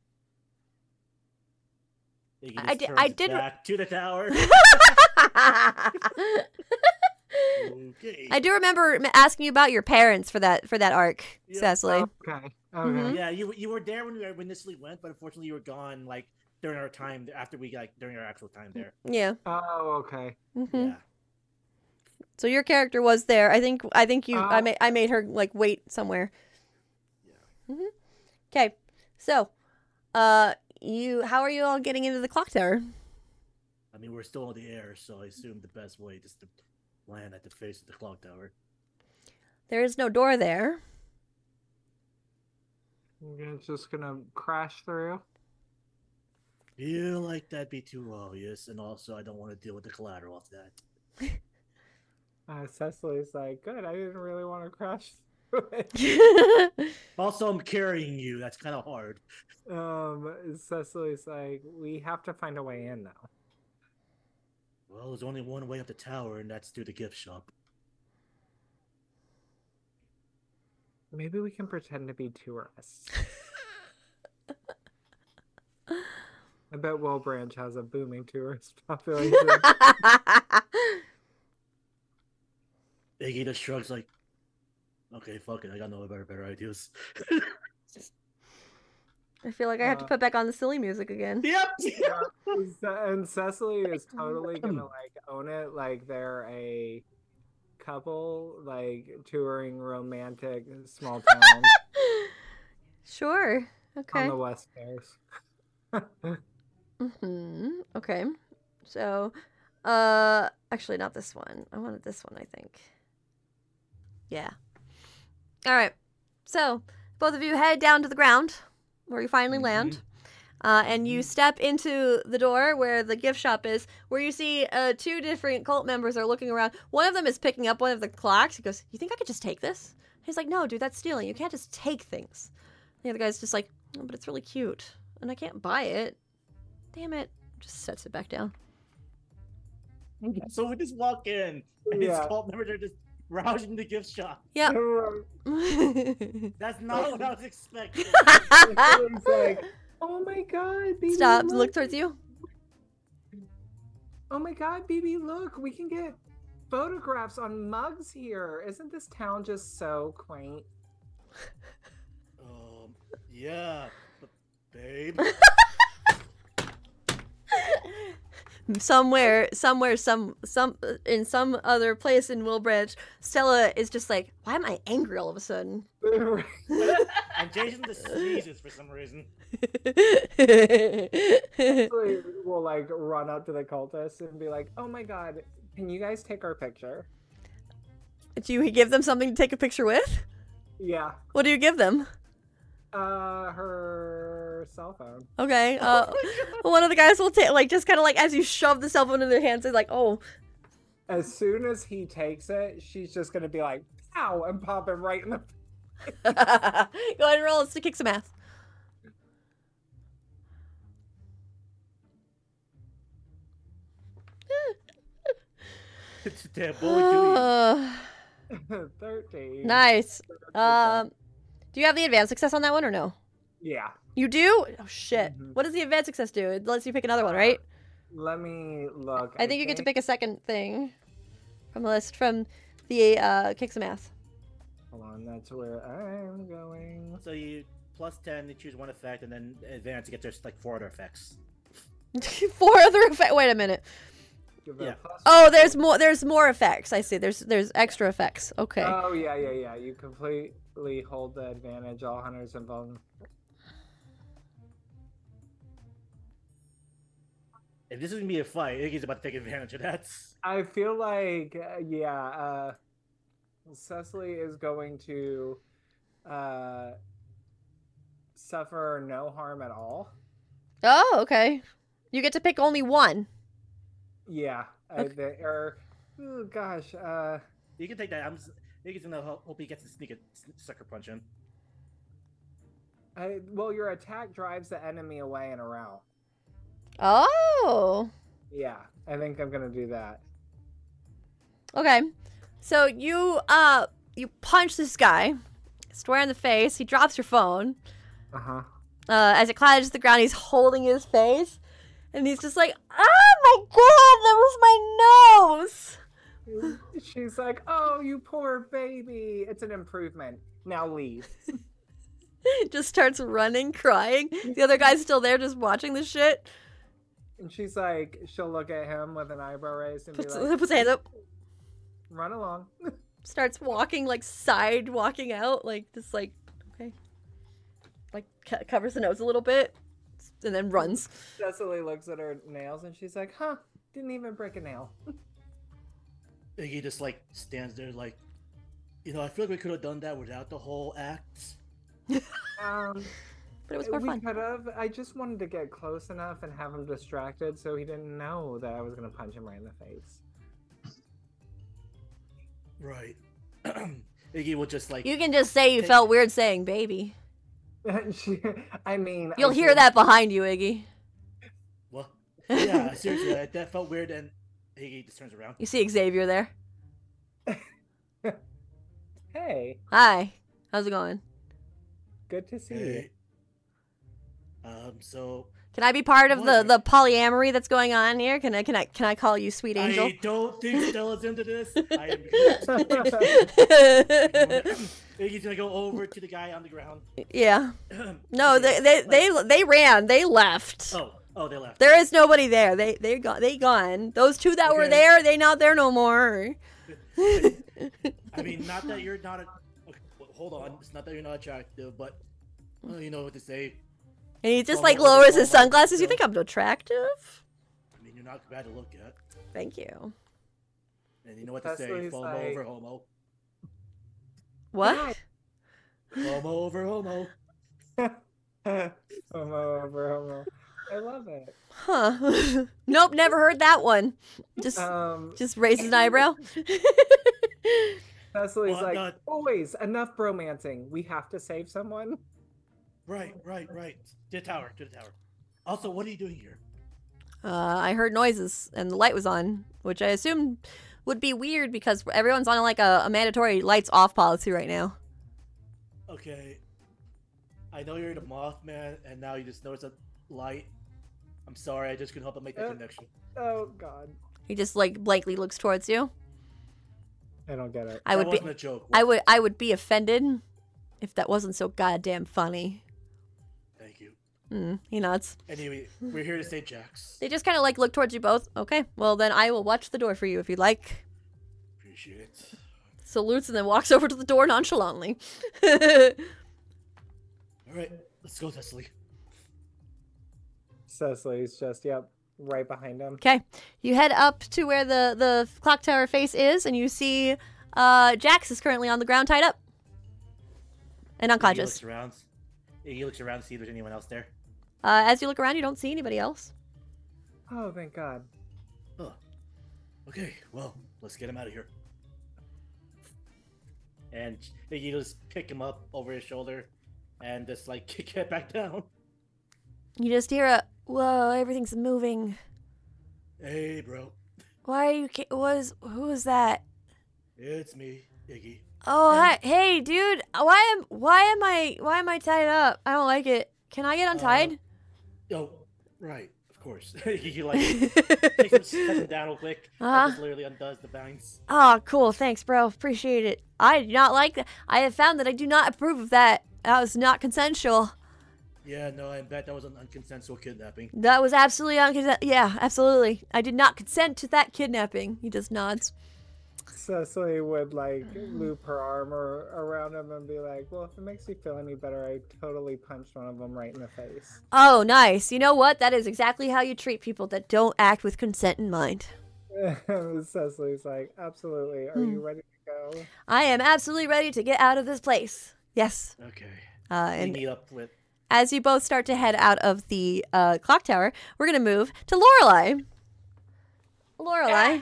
B: He
A: I
B: just
A: did-
B: turns
A: I did-
B: back to the tower. Okay.
A: I do remember asking you about your parents for that arc,
B: Yeah.
A: Cecily.
E: Okay. Okay.
A: Mhm.
B: Yeah, you were there when we initially went, but unfortunately you were gone like during our time after we like during our actual time there.
A: Yeah.
E: Oh, okay.
A: hmm
B: Yeah.
A: So your character was there. I think you. I
E: Oh.
A: made her like wait somewhere.
B: Yeah.
A: Okay. So, how are you all getting into the clock tower?
B: I mean, we're still in the air, so I assume the best way is to land at the face of the clock tower.
A: There is no door there.
E: You're just gonna crash through.
B: Feel like that'd be too obvious, and also I don't want to deal with the collateral of that.
E: Cecily's like, good. I didn't really want to crash through it.
B: Also, I'm carrying you. That's kind of hard.
E: Cecily's like, we have to find a way in now.
B: Well, there's only one way up the tower, and that's through the gift shop.
E: Maybe we can pretend to be tourists. I bet Will Branch has a booming tourist population.
B: Iggy just shrugs like, okay, fuck it. I got no better ideas.
A: I feel like I have to put back on the silly music again.
B: Yep.
E: And Cecily is totally gonna like own it, like they're a couple like touring romantic small towns
A: Sure.
E: on
A: Okay.
E: the West Coast.
A: Okay. So, actually not this one. I wanted this one, I think. Yeah. All right. So, both of you head down to the ground where you finally land. And you step into the door where the gift shop is, where you see two different cult members are looking around. One of them is picking up one of the clocks. He goes, "You think I could just take this?" He's like, "No, dude, that's stealing. You can't just take things." The other guy's just like, "Oh, but it's really cute, and I can't buy it. Damn it." Just sets it back down.
B: So we just walk in, and
E: Yeah.
B: these cult members are just rousing the gift shop.
A: Yeah.
B: That's not what I was expecting.
E: Cecily's like, oh my god, BB,
A: Stops, look towards you.
E: Oh my god, BB, look, we can get photographs on mugs here. Isn't this town just so quaint?
B: Yeah, babe.
A: Somewhere, in some other place in Willbranch, Stella is just like, "Why am I angry all of a sudden?"
B: And Jason just sneezes for some reason.
E: Cecily will like run up to the cultists and be like, oh my god, can you guys take our picture?
A: Do you give them something to take a picture with?
E: Yeah.
A: What do you give them?
E: Her cell phone.
A: Okay. One of the guys will take, like, just kind of like as you shove the cell phone in their hands, they're like, "Oh."
E: As soon as he takes it, she's just gonna be like, pow, and pop him right in the.
A: Go ahead and roll us to kick some ass.
B: It's a damn bully.
E: 13.
A: Nice. Do you have the advanced success on that one or no?
E: Yeah.
A: You do? Oh shit.
E: Mhm.
A: What does the advanced success do? It lets you pick another one, right?
E: Let me look.
A: I think you get to pick a second thing from the list from the kick some ass.
E: Hold on, that's where I'm going.
B: So you plus 10, you choose one effect, and then advance to get there's like 4 other effects.
A: 4 other effects. Wait a minute.
E: Give it a
B: Yeah.
E: plus
A: Oh,
E: one.
A: there's more. There's more effects. I see. There's extra effects. Okay.
E: Oh yeah. You completely hold the advantage. All hunters involved.
B: If this is gonna be a fight, Iggy's about to take advantage of that.
E: I feel like, Cecily is going to suffer no harm at all.
A: Oh, okay. You get to pick only one.
E: Yeah.
A: Okay.
E: Oh, gosh.
B: You can take that. Iggy's gonna hope he gets to sneak a sucker punch in.
E: Well, your attack drives the enemy away and around.
A: Oh.
E: Yeah, I think I'm gonna do that.
A: Okay. So you punch this guy square in the face. He drops your phone.
E: Uh-huh.
A: As it clatters to the ground, he's holding his face. And he's just like, oh my god, that was my nose.
E: She's like, oh, you poor baby. It's an improvement. Now leave.
A: Just starts running, crying. The other guy's still there just watching the shit.
E: And she's like, she'll look at him with an eyebrow raised and be like,
A: Puts his hands up.
E: run along.
A: Starts walking, like, walking out. Like, just like, okay. Like, covers the nose a little bit. And then runs.
E: Cecily looks at her nails and she's like, huh, didn't even break a nail.
B: Iggy just like stands there like, I feel like we could have done that without the whole act.
A: But it was more
E: we
A: fun.
E: could have. I just wanted to get close enough and have him distracted so he didn't know that I was going to punch him right in the face.
B: Right. Iggy will just like.
A: You can just say you felt weird saying baby. You'll hear that behind you, Iggy.
B: What? Yeah, seriously, that felt weird, and Iggy just turns around.
A: You see Xavier there.
E: Hey,
A: Hi. How's it going?
E: good to see you.
B: Hey. So
A: Can I be part of
B: What?
A: the polyamory that's going on here? Can I call you Sweet Angel?
B: I don't think Stella's into this. I am. Iggy's gonna go over to the guy on the ground.
A: Yeah. No, they ran. They left.
B: Oh, they left.
A: There is nobody there. They gone. Those two that were
B: Okay.
A: there, they not there no more.
B: I mean, not that you're not. Okay, hold on. It's not that you're not attractive, but you know what to say.
A: And he just
B: Oh,
A: like
B: oh,
A: lowers
B: oh,
A: his
B: oh,
A: sunglasses. You
B: oh.
A: think I'm attractive?
B: I mean, you're not bad to look at.
A: Thank you.
B: And you know what to say.
E: Cecily's
B: FOMO
E: like-
B: over homo.
A: What?
B: FOMO over homo.
E: Homo over homo. I love it.
A: Huh. Nope, never heard that one. Just raises an eyebrow.
E: Cecily's
B: Well,
E: like,
B: not-
E: boys, enough bromancing. We have to save someone.
B: Right. To the tower. Also, what are you doing here?
A: I heard noises and the light was on, which I assumed would be weird because everyone's on like a mandatory lights off policy right now.
B: Okay. I know you're the Mothman, and now you just notice a light. I'm sorry, I just couldn't help but make that connection.
E: Oh, God.
A: He just like blankly looks towards you.
E: I don't get it.
A: I would
B: that
A: be
B: wasn't a joke.
A: I would be offended if that wasn't so goddamn funny.
B: Thank you.
A: He nods.
B: Anyway, we're here to save Jax.
A: They just kind of like look towards you both. Okay, well then I will watch the door for you if you'd like.
B: Appreciate it.
A: Salutes and then walks over to the door nonchalantly.
B: All right, let's go, Cecily.
E: Cecily's just, right behind him.
A: Okay, you head up to where the clock tower face is, and you see Jax is currently on the ground tied up and unconscious.
B: Iggy looks around to see if there's anyone else there.
A: As you look around, you don't see anybody else.
E: Oh, thank God.
B: Oh. Okay, well, let's get him out of here. And Iggy just pick him up over his shoulder and just like kick it back down.
A: You just hear a, whoa, everything's moving.
B: Hey, bro.
A: Why are you, who is that?
B: It's me, Iggy.
A: Oh, hi, hey, dude, why am I tied up? I don't like it. Can I get untied?
B: Oh, right, of course. He like takes him down real quick. And just literally undoes the bangs.
A: Oh, cool, thanks, bro, appreciate it. I do not like that. I have found that I do not approve of that. That was not consensual.
B: Yeah, no, I bet that was an unconsensual kidnapping.
A: That was absolutely yeah, absolutely. I did not consent to that kidnapping. He just nods.
E: Cecily would like loop her arm around him and be like, "Well, if it makes you feel any better, I totally punched one of them right in the face."
A: Oh, nice. You know what? That is exactly how you treat people that don't act with consent in mind.
E: Cecily's like, "Absolutely. Are you ready to go?"
A: I am absolutely ready to get out of this place. Yes.
B: Okay.
A: And
B: meet up with.
A: as you both start to head out of the clock tower, we're going to move to Lorelei. Lorelei.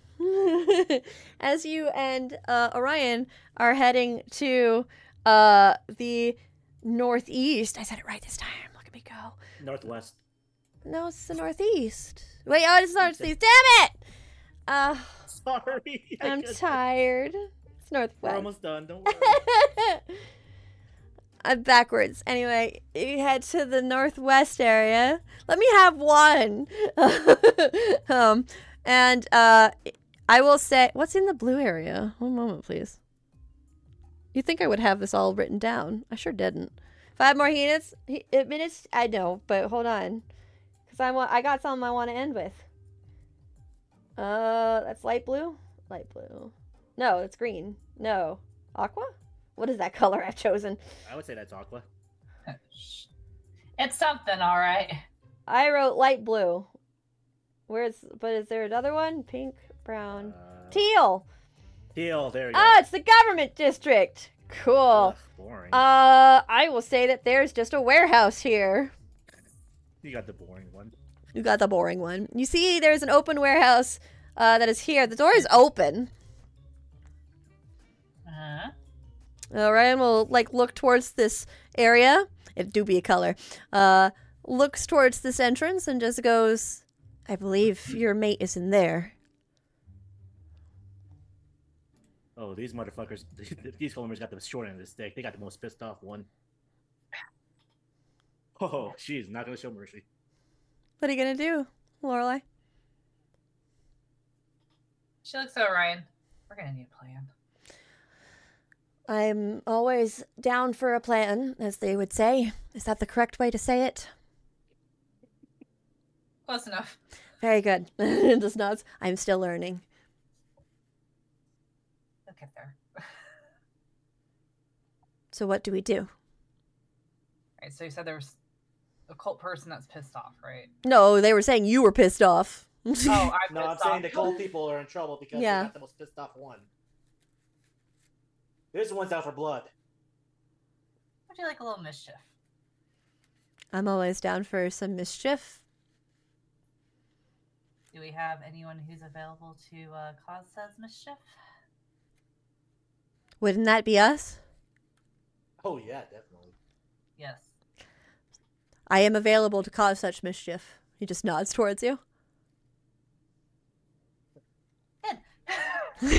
A: As you and Orion are heading to the northeast. I said it right this time. Look at me go.
B: Northwest.
A: No, it's the northeast. Wait, oh, it's northeast. Damn it!
B: Sorry.
A: I'm tired. It's
B: We're
A: northwest.
B: almost done. Don't worry.
A: I'm backwards. Anyway, you head to the northwest area. Let me have one. And I will say, what's in the blue area? One moment, please. You'd think I would have this all written down. I sure didn't. 5 more minutes? I know, but hold on. Because I got something I want to end with. That's light blue? Light blue. No, it's green. No. Aqua? What is that color I've chosen?
B: I would say that's Aqua.
D: It's something, all right.
A: I wrote light blue. But is there another one? Pink, brown, teal.
B: Teal, there you go.
A: Ah, it's the government district. Cool.
B: Ugh, boring.
A: I will say that there's just a warehouse here.
B: You got the boring one.
A: You got the boring one. You see, there's an open warehouse that is here. The door is open. Ryan will look towards this area. It do be a color. Looks towards this entrance and just goes, I believe your mate is in there.
B: Oh, these motherfuckers. These followers got the short end of the stick. They got the most pissed off one. Oh, she's not going to show mercy.
A: What are you going to do, Lorelei?
D: She looks at Orion. We're going to need a plan.
A: I'm always down for a plan, as they would say. Is that the correct way to say it?
D: Close enough.
A: Very good. Just nods. I'm still learning.
D: Look at there.
A: So what do we do?
D: Right, so you said there's a cult person that's pissed off, right?
A: No, they were saying you were pissed off.
D: Oh, I'm
B: saying the cold people are in trouble because they got the most pissed off one. This one's out for blood.
D: Would you like a little mischief?
A: I'm always down for some mischief.
D: Do we have anyone who's available to cause says mischief?
A: Wouldn't that be us?
B: Oh, yeah, definitely.
D: Yes.
A: I am available to cause such mischief. He just nods towards you.
D: Good.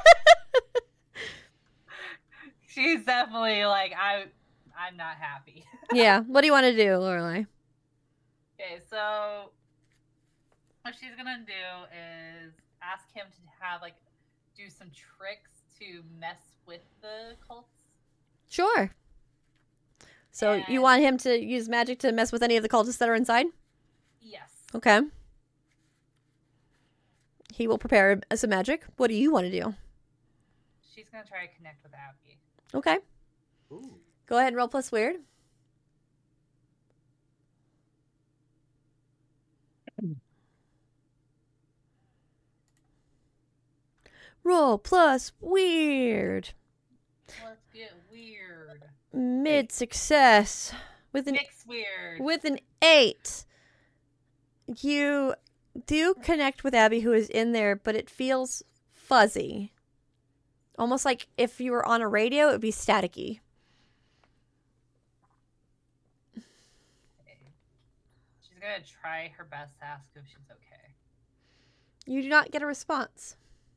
D: She's definitely like, I'm not happy.
A: Yeah. What do you want to do, Lorelei?
D: Okay, so what she's gonna do is ask him to have do some tricks to mess with the cults.
A: Sure. So you want him to use magic to mess with any of the cultists that are inside?
D: Yes.
A: Okay. He will prepare some magic. What do you want to do?
D: She's gonna try to connect with Abby.
A: Okay.
B: Ooh.
A: Go ahead and roll plus weird. Roll plus weird.
D: Let's get weird.
A: Mid success with an
D: Mix weird.
A: with an 8. You do connect with Abby, who is in there, but it feels fuzzy. Almost like if you were on a radio, it would be staticky.
D: She's gonna try her best to ask if she's okay.
A: You do not get a response.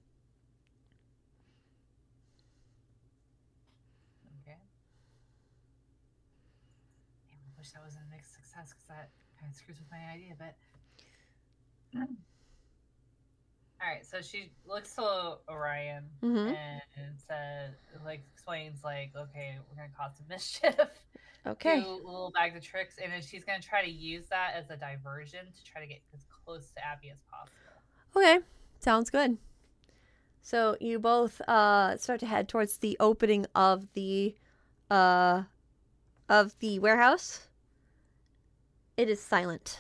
D: Okay. I wish that was a mixed success because that kind of screws with my idea, but. Alright, so she looks to Orion
A: Mhm.
D: and says, explains, okay, we're gonna cause some mischief.
A: Okay.
D: Do a little bag of tricks, and then she's gonna try to use that as a diversion to try to get as close to Abby as possible.
A: Okay. Sounds good. So you both start to head towards the opening of the warehouse. It is silent.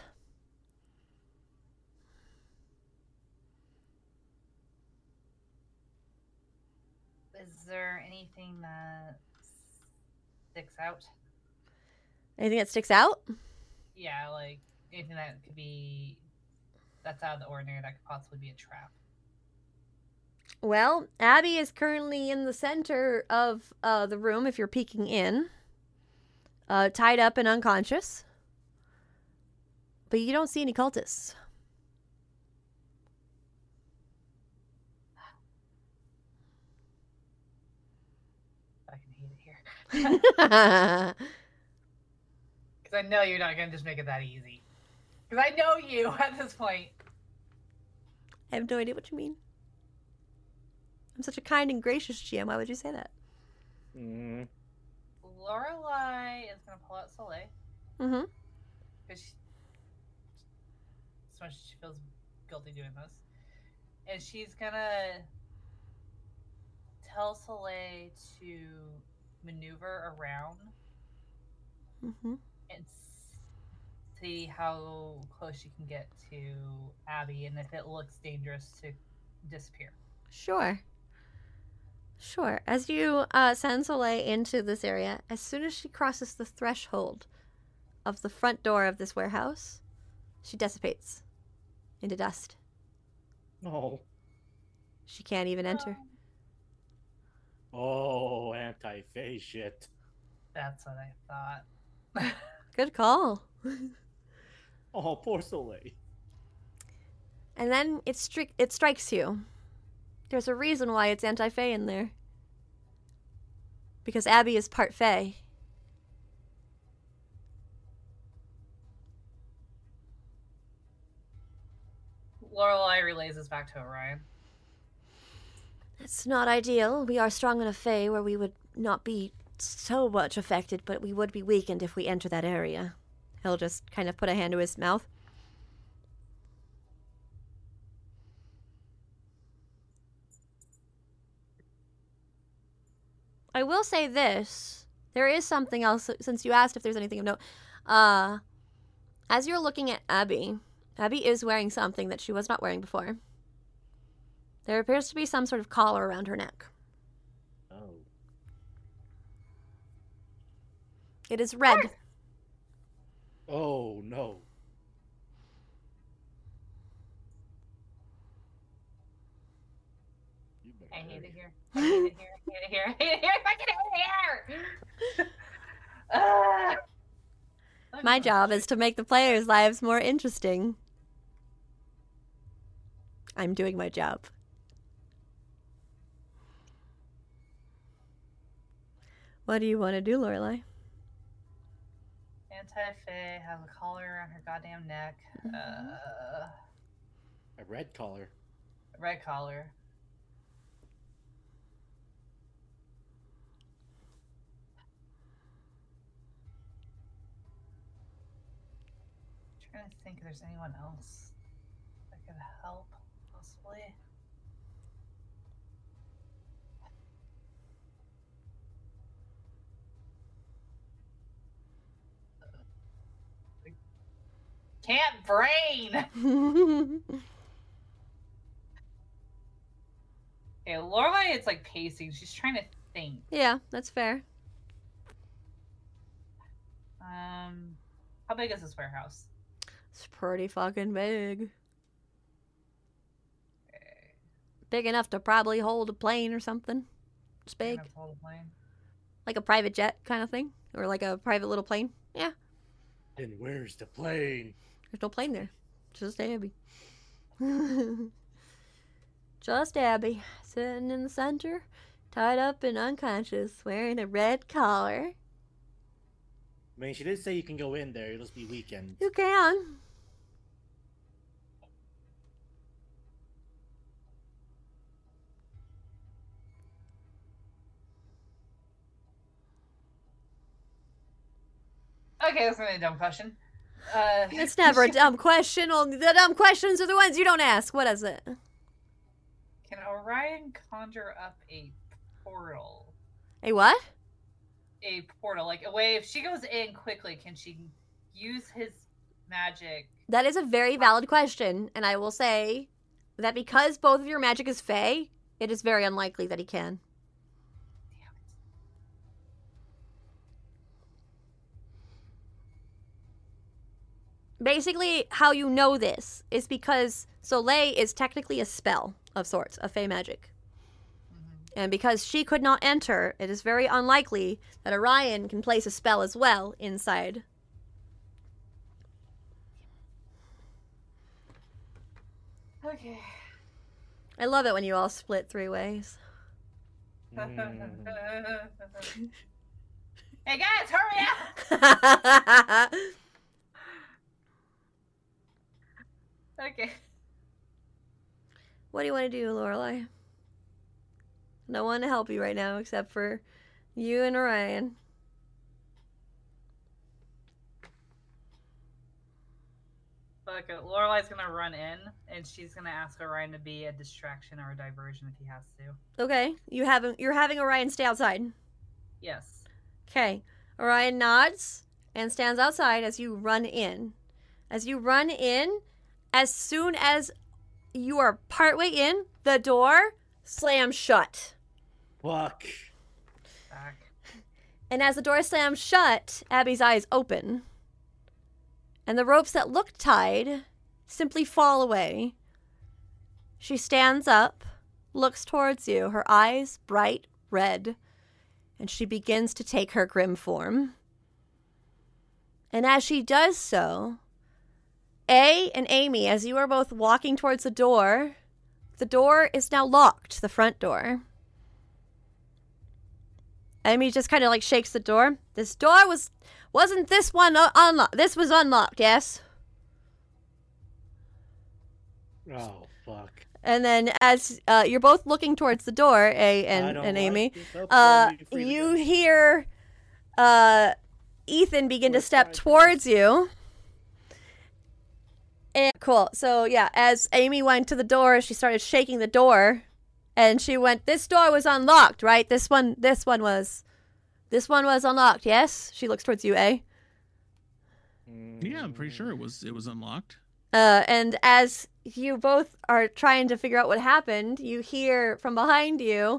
D: Is there anything that sticks out?
A: Anything that sticks out?
D: Yeah, like anything that could be that's out of the ordinary that could possibly be a trap.
A: Well, Abby is currently in the center of the room, if you're peeking in, tied up and unconscious. But you don't see any cultists.
D: I can hate it here.
A: I
D: Because I know you're not going to just make it that easy. Because I know you at this point.
A: have no idea what you mean. I'm such a kind and gracious GM. Why would you say that?
E: Mm.
D: Lorelai is going to pull out Soleil.
A: Mm-hmm.
D: Because so much she feels guilty doing this. And she's going to tell Soleil to maneuver around
A: Mm-hmm.
D: and see how close she can get to Abby, and if it looks dangerous, to disappear.
A: Sure. Sure. As you send Soleil into this area, as soon as she crosses the threshold of the front door of this warehouse, she dissipates into dust.
B: Oh.
A: She can't even enter.
B: Oh, anti-Fae shit.
D: That's what I thought.
A: Good call.
B: Oh, poor Soleil.
A: And then it strikes you. There's a reason why it's anti-Fae in there. Because Abby is part Fae.
D: Lorelai relays this back to Orion.
A: It's not ideal. We are strong enough Fae where we would not be so much affected, but we would be weakened if we enter that area. He'll just kind of put a hand to his mouth. I will say this. There is something else, since you asked if there's anything of note. As you're looking at Abby, Abby is wearing something that she was not wearing before. There appears to be some sort of collar around her neck.
B: Oh.
A: It is red.
B: Oh, no. You better
D: I hate
B: hurry.
D: it here. I hate it here. I hate it here. I hate it here. I fucking hate it here.
A: My job is to make the players' lives more interesting. I'm doing my job. What do you want to do, Lorelai?
D: Anti-Fae has a collar around her goddamn neck.
B: A red collar.
D: A red collar. Trying to think if there's anyone else that could help, possibly. Can't brain! Okay, Lorelai is like pacing. She's trying to think.
A: Yeah, that's fair.
D: How big is this warehouse?
A: It's pretty fucking big.
D: Okay.
A: Big enough to probably hold a plane or something. It's big.
D: Enough to hold a plane.
A: Like a private jet kind of thing. Or like a private little plane. Yeah,
B: Then where's the plane?
A: there's no plane there. Just Abby. Just Abby. Sitting in the center. Tied up and unconscious. Wearing a red collar.
B: I mean, she did say you can go in there. It'll just be weekend.
A: You can.
D: Okay, that's really a dumb question.
A: It's never a dumb question. Only the dumb questions are the ones you don't ask. What is it?
D: Can Orion conjure up a portal?
A: A what?
D: A portal, like a way. If she goes in quickly, can she use his magic?
A: That is a very valid question, and I will say that because both of your magic is Fey, it is very unlikely that he can. Basically, how you know this is because Soleil is technically a spell of sorts, a Fey magic. And because she could not enter, it is very unlikely that Orion can place a spell as well inside.
D: Okay.
A: I love it when you all split 3 ways.
D: Hey guys, hurry up! Okay.
A: What do you want to do, Lorelai? No one to help you right now except for you and Orion.
D: Look, Lorelai's gonna run in, and she's gonna ask Orion to be a distraction or a diversion if he has to.
A: Okay, you're having Orion stay outside.
D: Yes.
A: Okay, Orion nods and stands outside as you run in. As you run in, as soon as you are partway in, the door slams shut.
B: Fuck.
D: Back.
A: And as the door slams shut, Abby's eyes open. And the ropes that look tied simply fall away. She stands up, looks towards you, her eyes bright red, and she begins to take her grim form. And as she does so, A and Amy, as you are both walking towards the door is now locked, the front door. Amy just kind of like shakes the door. This door wasn't this one unlocked? This was unlocked, yes?
B: Oh, fuck.
A: And then as you're both looking towards the door, A and Amy, you hear Ethan begin to step towards you. And cool. So yeah, as Amy went to the door, she started shaking the door, and she went, "This door was unlocked, right? This one was unlocked, yes?" She looks towards you, A.
C: Yeah, I'm pretty sure it was unlocked.
A: And as you both are trying to figure out what happened, you hear from behind you,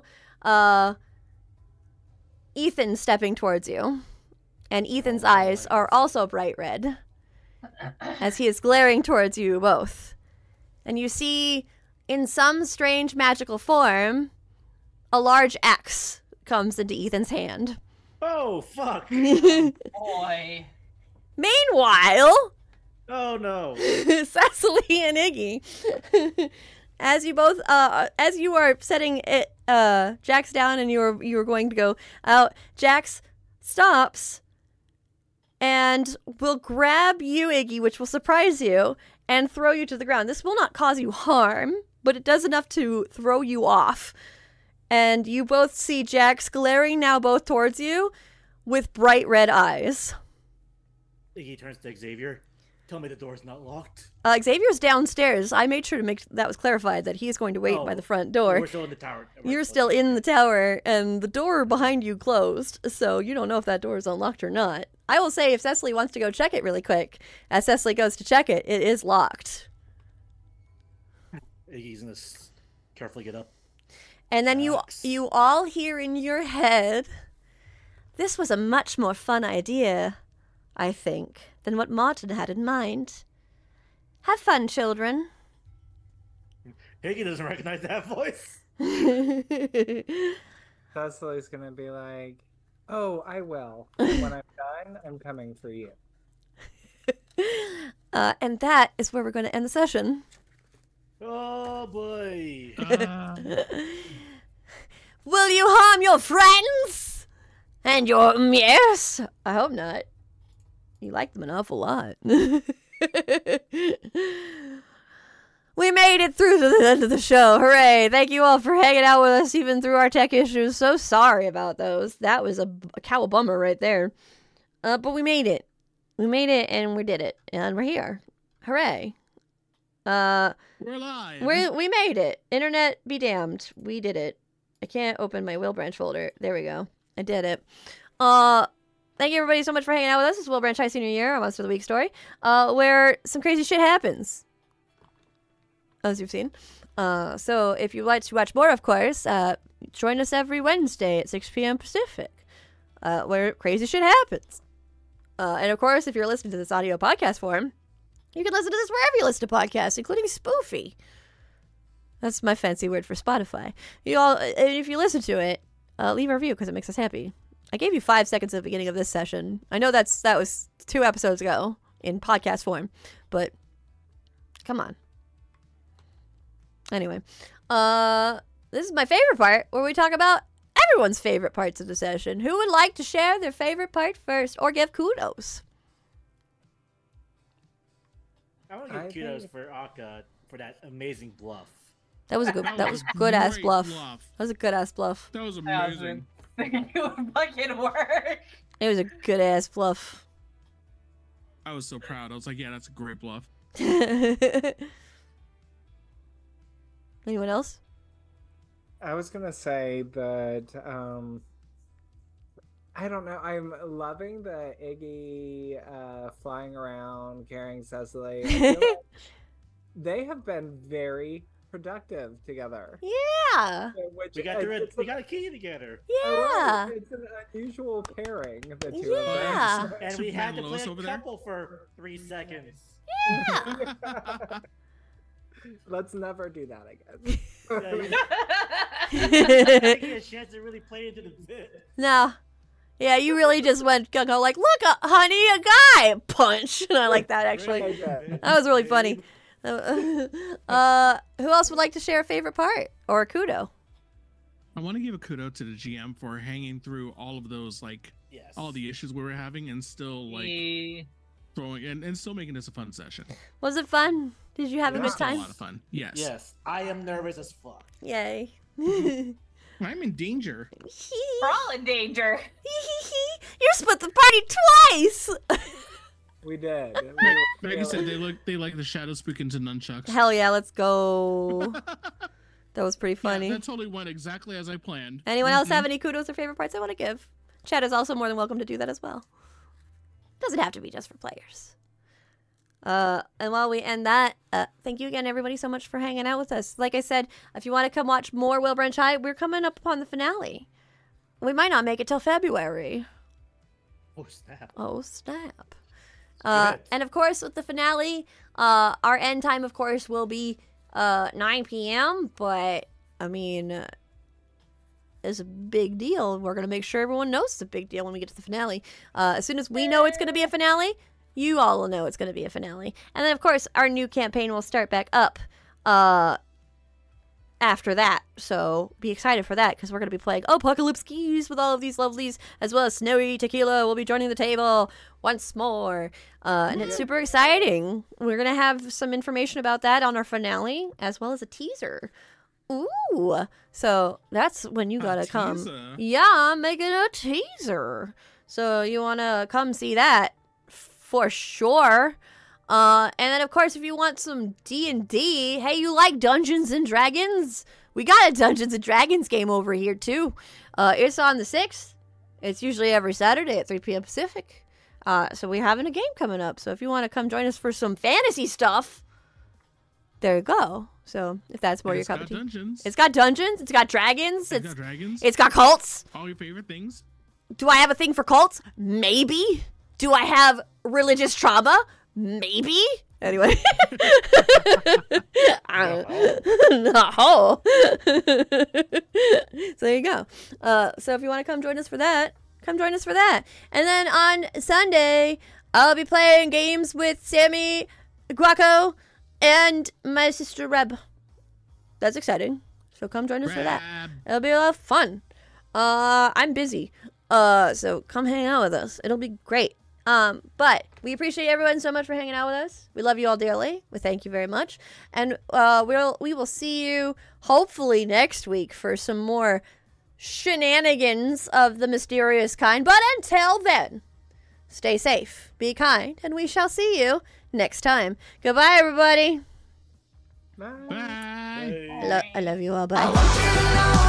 A: Ethan stepping towards you. And Ethan's eyes are also bright red as he is glaring towards you both. And you see, in some strange magical form, a large axe comes into Ethan's hand.
B: Oh, fuck.
D: Boy.
A: Meanwhile,
B: Oh, no.
A: Cecily and Iggy, as you both, as you are setting it, Jax down and you were going to go out, Jax stops and will grab you, Iggy, which will surprise you, and throw you to the ground. This will not cause you harm, but it does enough to throw you off. And you both see Jax glaring now both towards you with bright red eyes.
B: Iggy turns to Xavier. Tell me the door's not locked.
A: Xavier's downstairs. I made sure to make that was clarified that he is going to wait by the front door.
B: We're still in the tower.
A: You're still in the tower, and the door behind you closed, so you don't know if that door is unlocked or not. I will say, if Cecily wants to go check it really quick, as Cecily goes to check it, it is locked.
B: Iggy's gonna carefully get up.
A: And then you all hear in your head, "This was a much more fun idea, I think, than what Martin had in mind. Have fun, children."
B: Iggy doesn't recognize that voice.
E: Cecily's gonna be like, "Oh, I will. And when I'm done, I'm coming for you."
A: And that is where we're going to end the session.
B: Oh, boy.
A: Will you harm your friends? And your... yes? I hope not. You like them an awful lot. We made it through to the end of the show. Hooray. Thank you all for hanging out with us even through our tech issues. So sorry about those. That was a cowabummer right there. But we made it. We made it and we did it. And we're here. Hooray.
C: We're alive.
A: We made it. Internet be damned. We did it. I can't open my Wilbranch folder. There we go. I did it. Thank you everybody so much for hanging out with us. This is Wilbranch High Senior Year, a Monster of the Week story, where some crazy shit happens, as you've seen. So if you'd like to watch more, of course, join us every Wednesday at 6 p.m. Pacific, where crazy shit happens. And of course, if you're listening to this audio podcast form, you can listen to this wherever you listen to podcasts, including Spoofy. That's my fancy word for Spotify. If you listen to it, leave a review because it makes us happy. I gave you 5 seconds at the beginning of this session. I know that was 2 episodes ago in podcast form, but come on. Anyway, this is my favorite part where we talk about everyone's favorite parts of the session. Who would like to share their favorite part first or give kudos?
B: I want to give kudos for Akka for that amazing bluff.
A: That was a good. That was good ass bluff. That was a good ass bluff.
C: That was amazing.
D: It would fucking work.
A: It was a good ass bluff.
C: I was so proud. I was like, yeah, that's a great bluff.
A: Anyone else?
E: I was gonna say that I don't know. I'm loving the Iggy flying around carrying Cecily. I feel like they have been very productive together.
A: Yeah.
B: We got a key together.
A: Yeah.
E: It's an unusual pairing, the two
A: Yeah.
E: of them.
B: And we had to
C: Lois
B: play a
C: over there?
B: couple for 3 seconds.
A: Yeah.
E: Let's never do that again.
B: I get a chance to really play into the bit.
A: No. Yeah, you really just went go like, look, honey, a guy punch. And I like that actually.
E: Right.
A: That was really funny. Who else would like to share a favorite part or a kudo?
C: I want to give a kudo to the GM for hanging through all of those,
B: Yes.
C: all the issues we were having and still, throwing and still making this a fun session.
A: Was it fun? Did you have a
E: Yeah.
A: good
C: Still a
A: time?
C: lot of fun. Yes.
B: Yes. I am nervous as fuck.
A: Yay.
C: I'm in danger.
D: We're all in danger.
A: You split the party twice.
E: We did.
C: Like you said, they like the shadow spook into nunchucks.
A: Hell yeah, let's go. That was pretty funny.
C: Yeah, that totally went exactly as I planned.
A: Anyone else have any kudos or favorite parts they want to give? Chat is also more than welcome to do that as well. Doesn't have to be just for players. And while we end that, thank you again, everybody, so much for hanging out with us. Like I said, if you want to come watch more Wilbranch High, we're coming up upon the finale. We might not make it till February.
B: Oh, snap.
A: Oh, snap.
B: Good.
A: And of course, with the finale, our end time, of course, will be 9 p.m. But, I mean, it's a big deal. We're going to make sure everyone knows it's a big deal when we get to the finale. As soon as we know it's going to be a finale, you all will know it's going to be a finale. And then, of course, our new campaign will start back up after that. So be excited for that because we're going to be playing Apocalypse Keys with all of these lovelies, as well as Snowy Tequila will be joining the table once more. And it's super exciting. We're going to have some information about that on our finale, as well as a teaser. Ooh. So that's when you got to come.
C: teaser?
A: Yeah, I'm making a teaser. So you want to come see that for sure. And then, of course, if you want some D&D, hey, you like Dungeons and Dragons? We got a Dungeons and Dragons game over here, too. It's on the 6th. It's usually every Saturday at 3 p.m. Pacific. So we're having a game coming up. So if you want to come join us for some fantasy stuff, there you go. So if that's more your cup of tea.
C: Dungeons.
A: It's got dungeons. It's got dragons.
C: It's got dragons.
A: It's got cults.
C: All your favorite things.
A: Do I have a thing for cults? Maybe. Do I have religious trauma? Maybe. Anyway. No. So there you go. So if you want to come join us for that, come join us for that. And then on Sunday, I'll be playing games with Sammy, Guaco, and my sister Reb. That's exciting. So come join us for that.
C: Rab.
A: It'll be a lot of fun. I'm busy. So come hang out with us. It'll be great. But we appreciate everyone so much for hanging out with us. We love you all dearly. We thank you very much. And we will see you hopefully next week for some more shenanigans of the mysterious kind. But until then, stay safe, be kind, and we shall see you next time. Goodbye, everybody.
C: Bye.
B: Hey.
A: I love you all. Bye.
F: I want you to know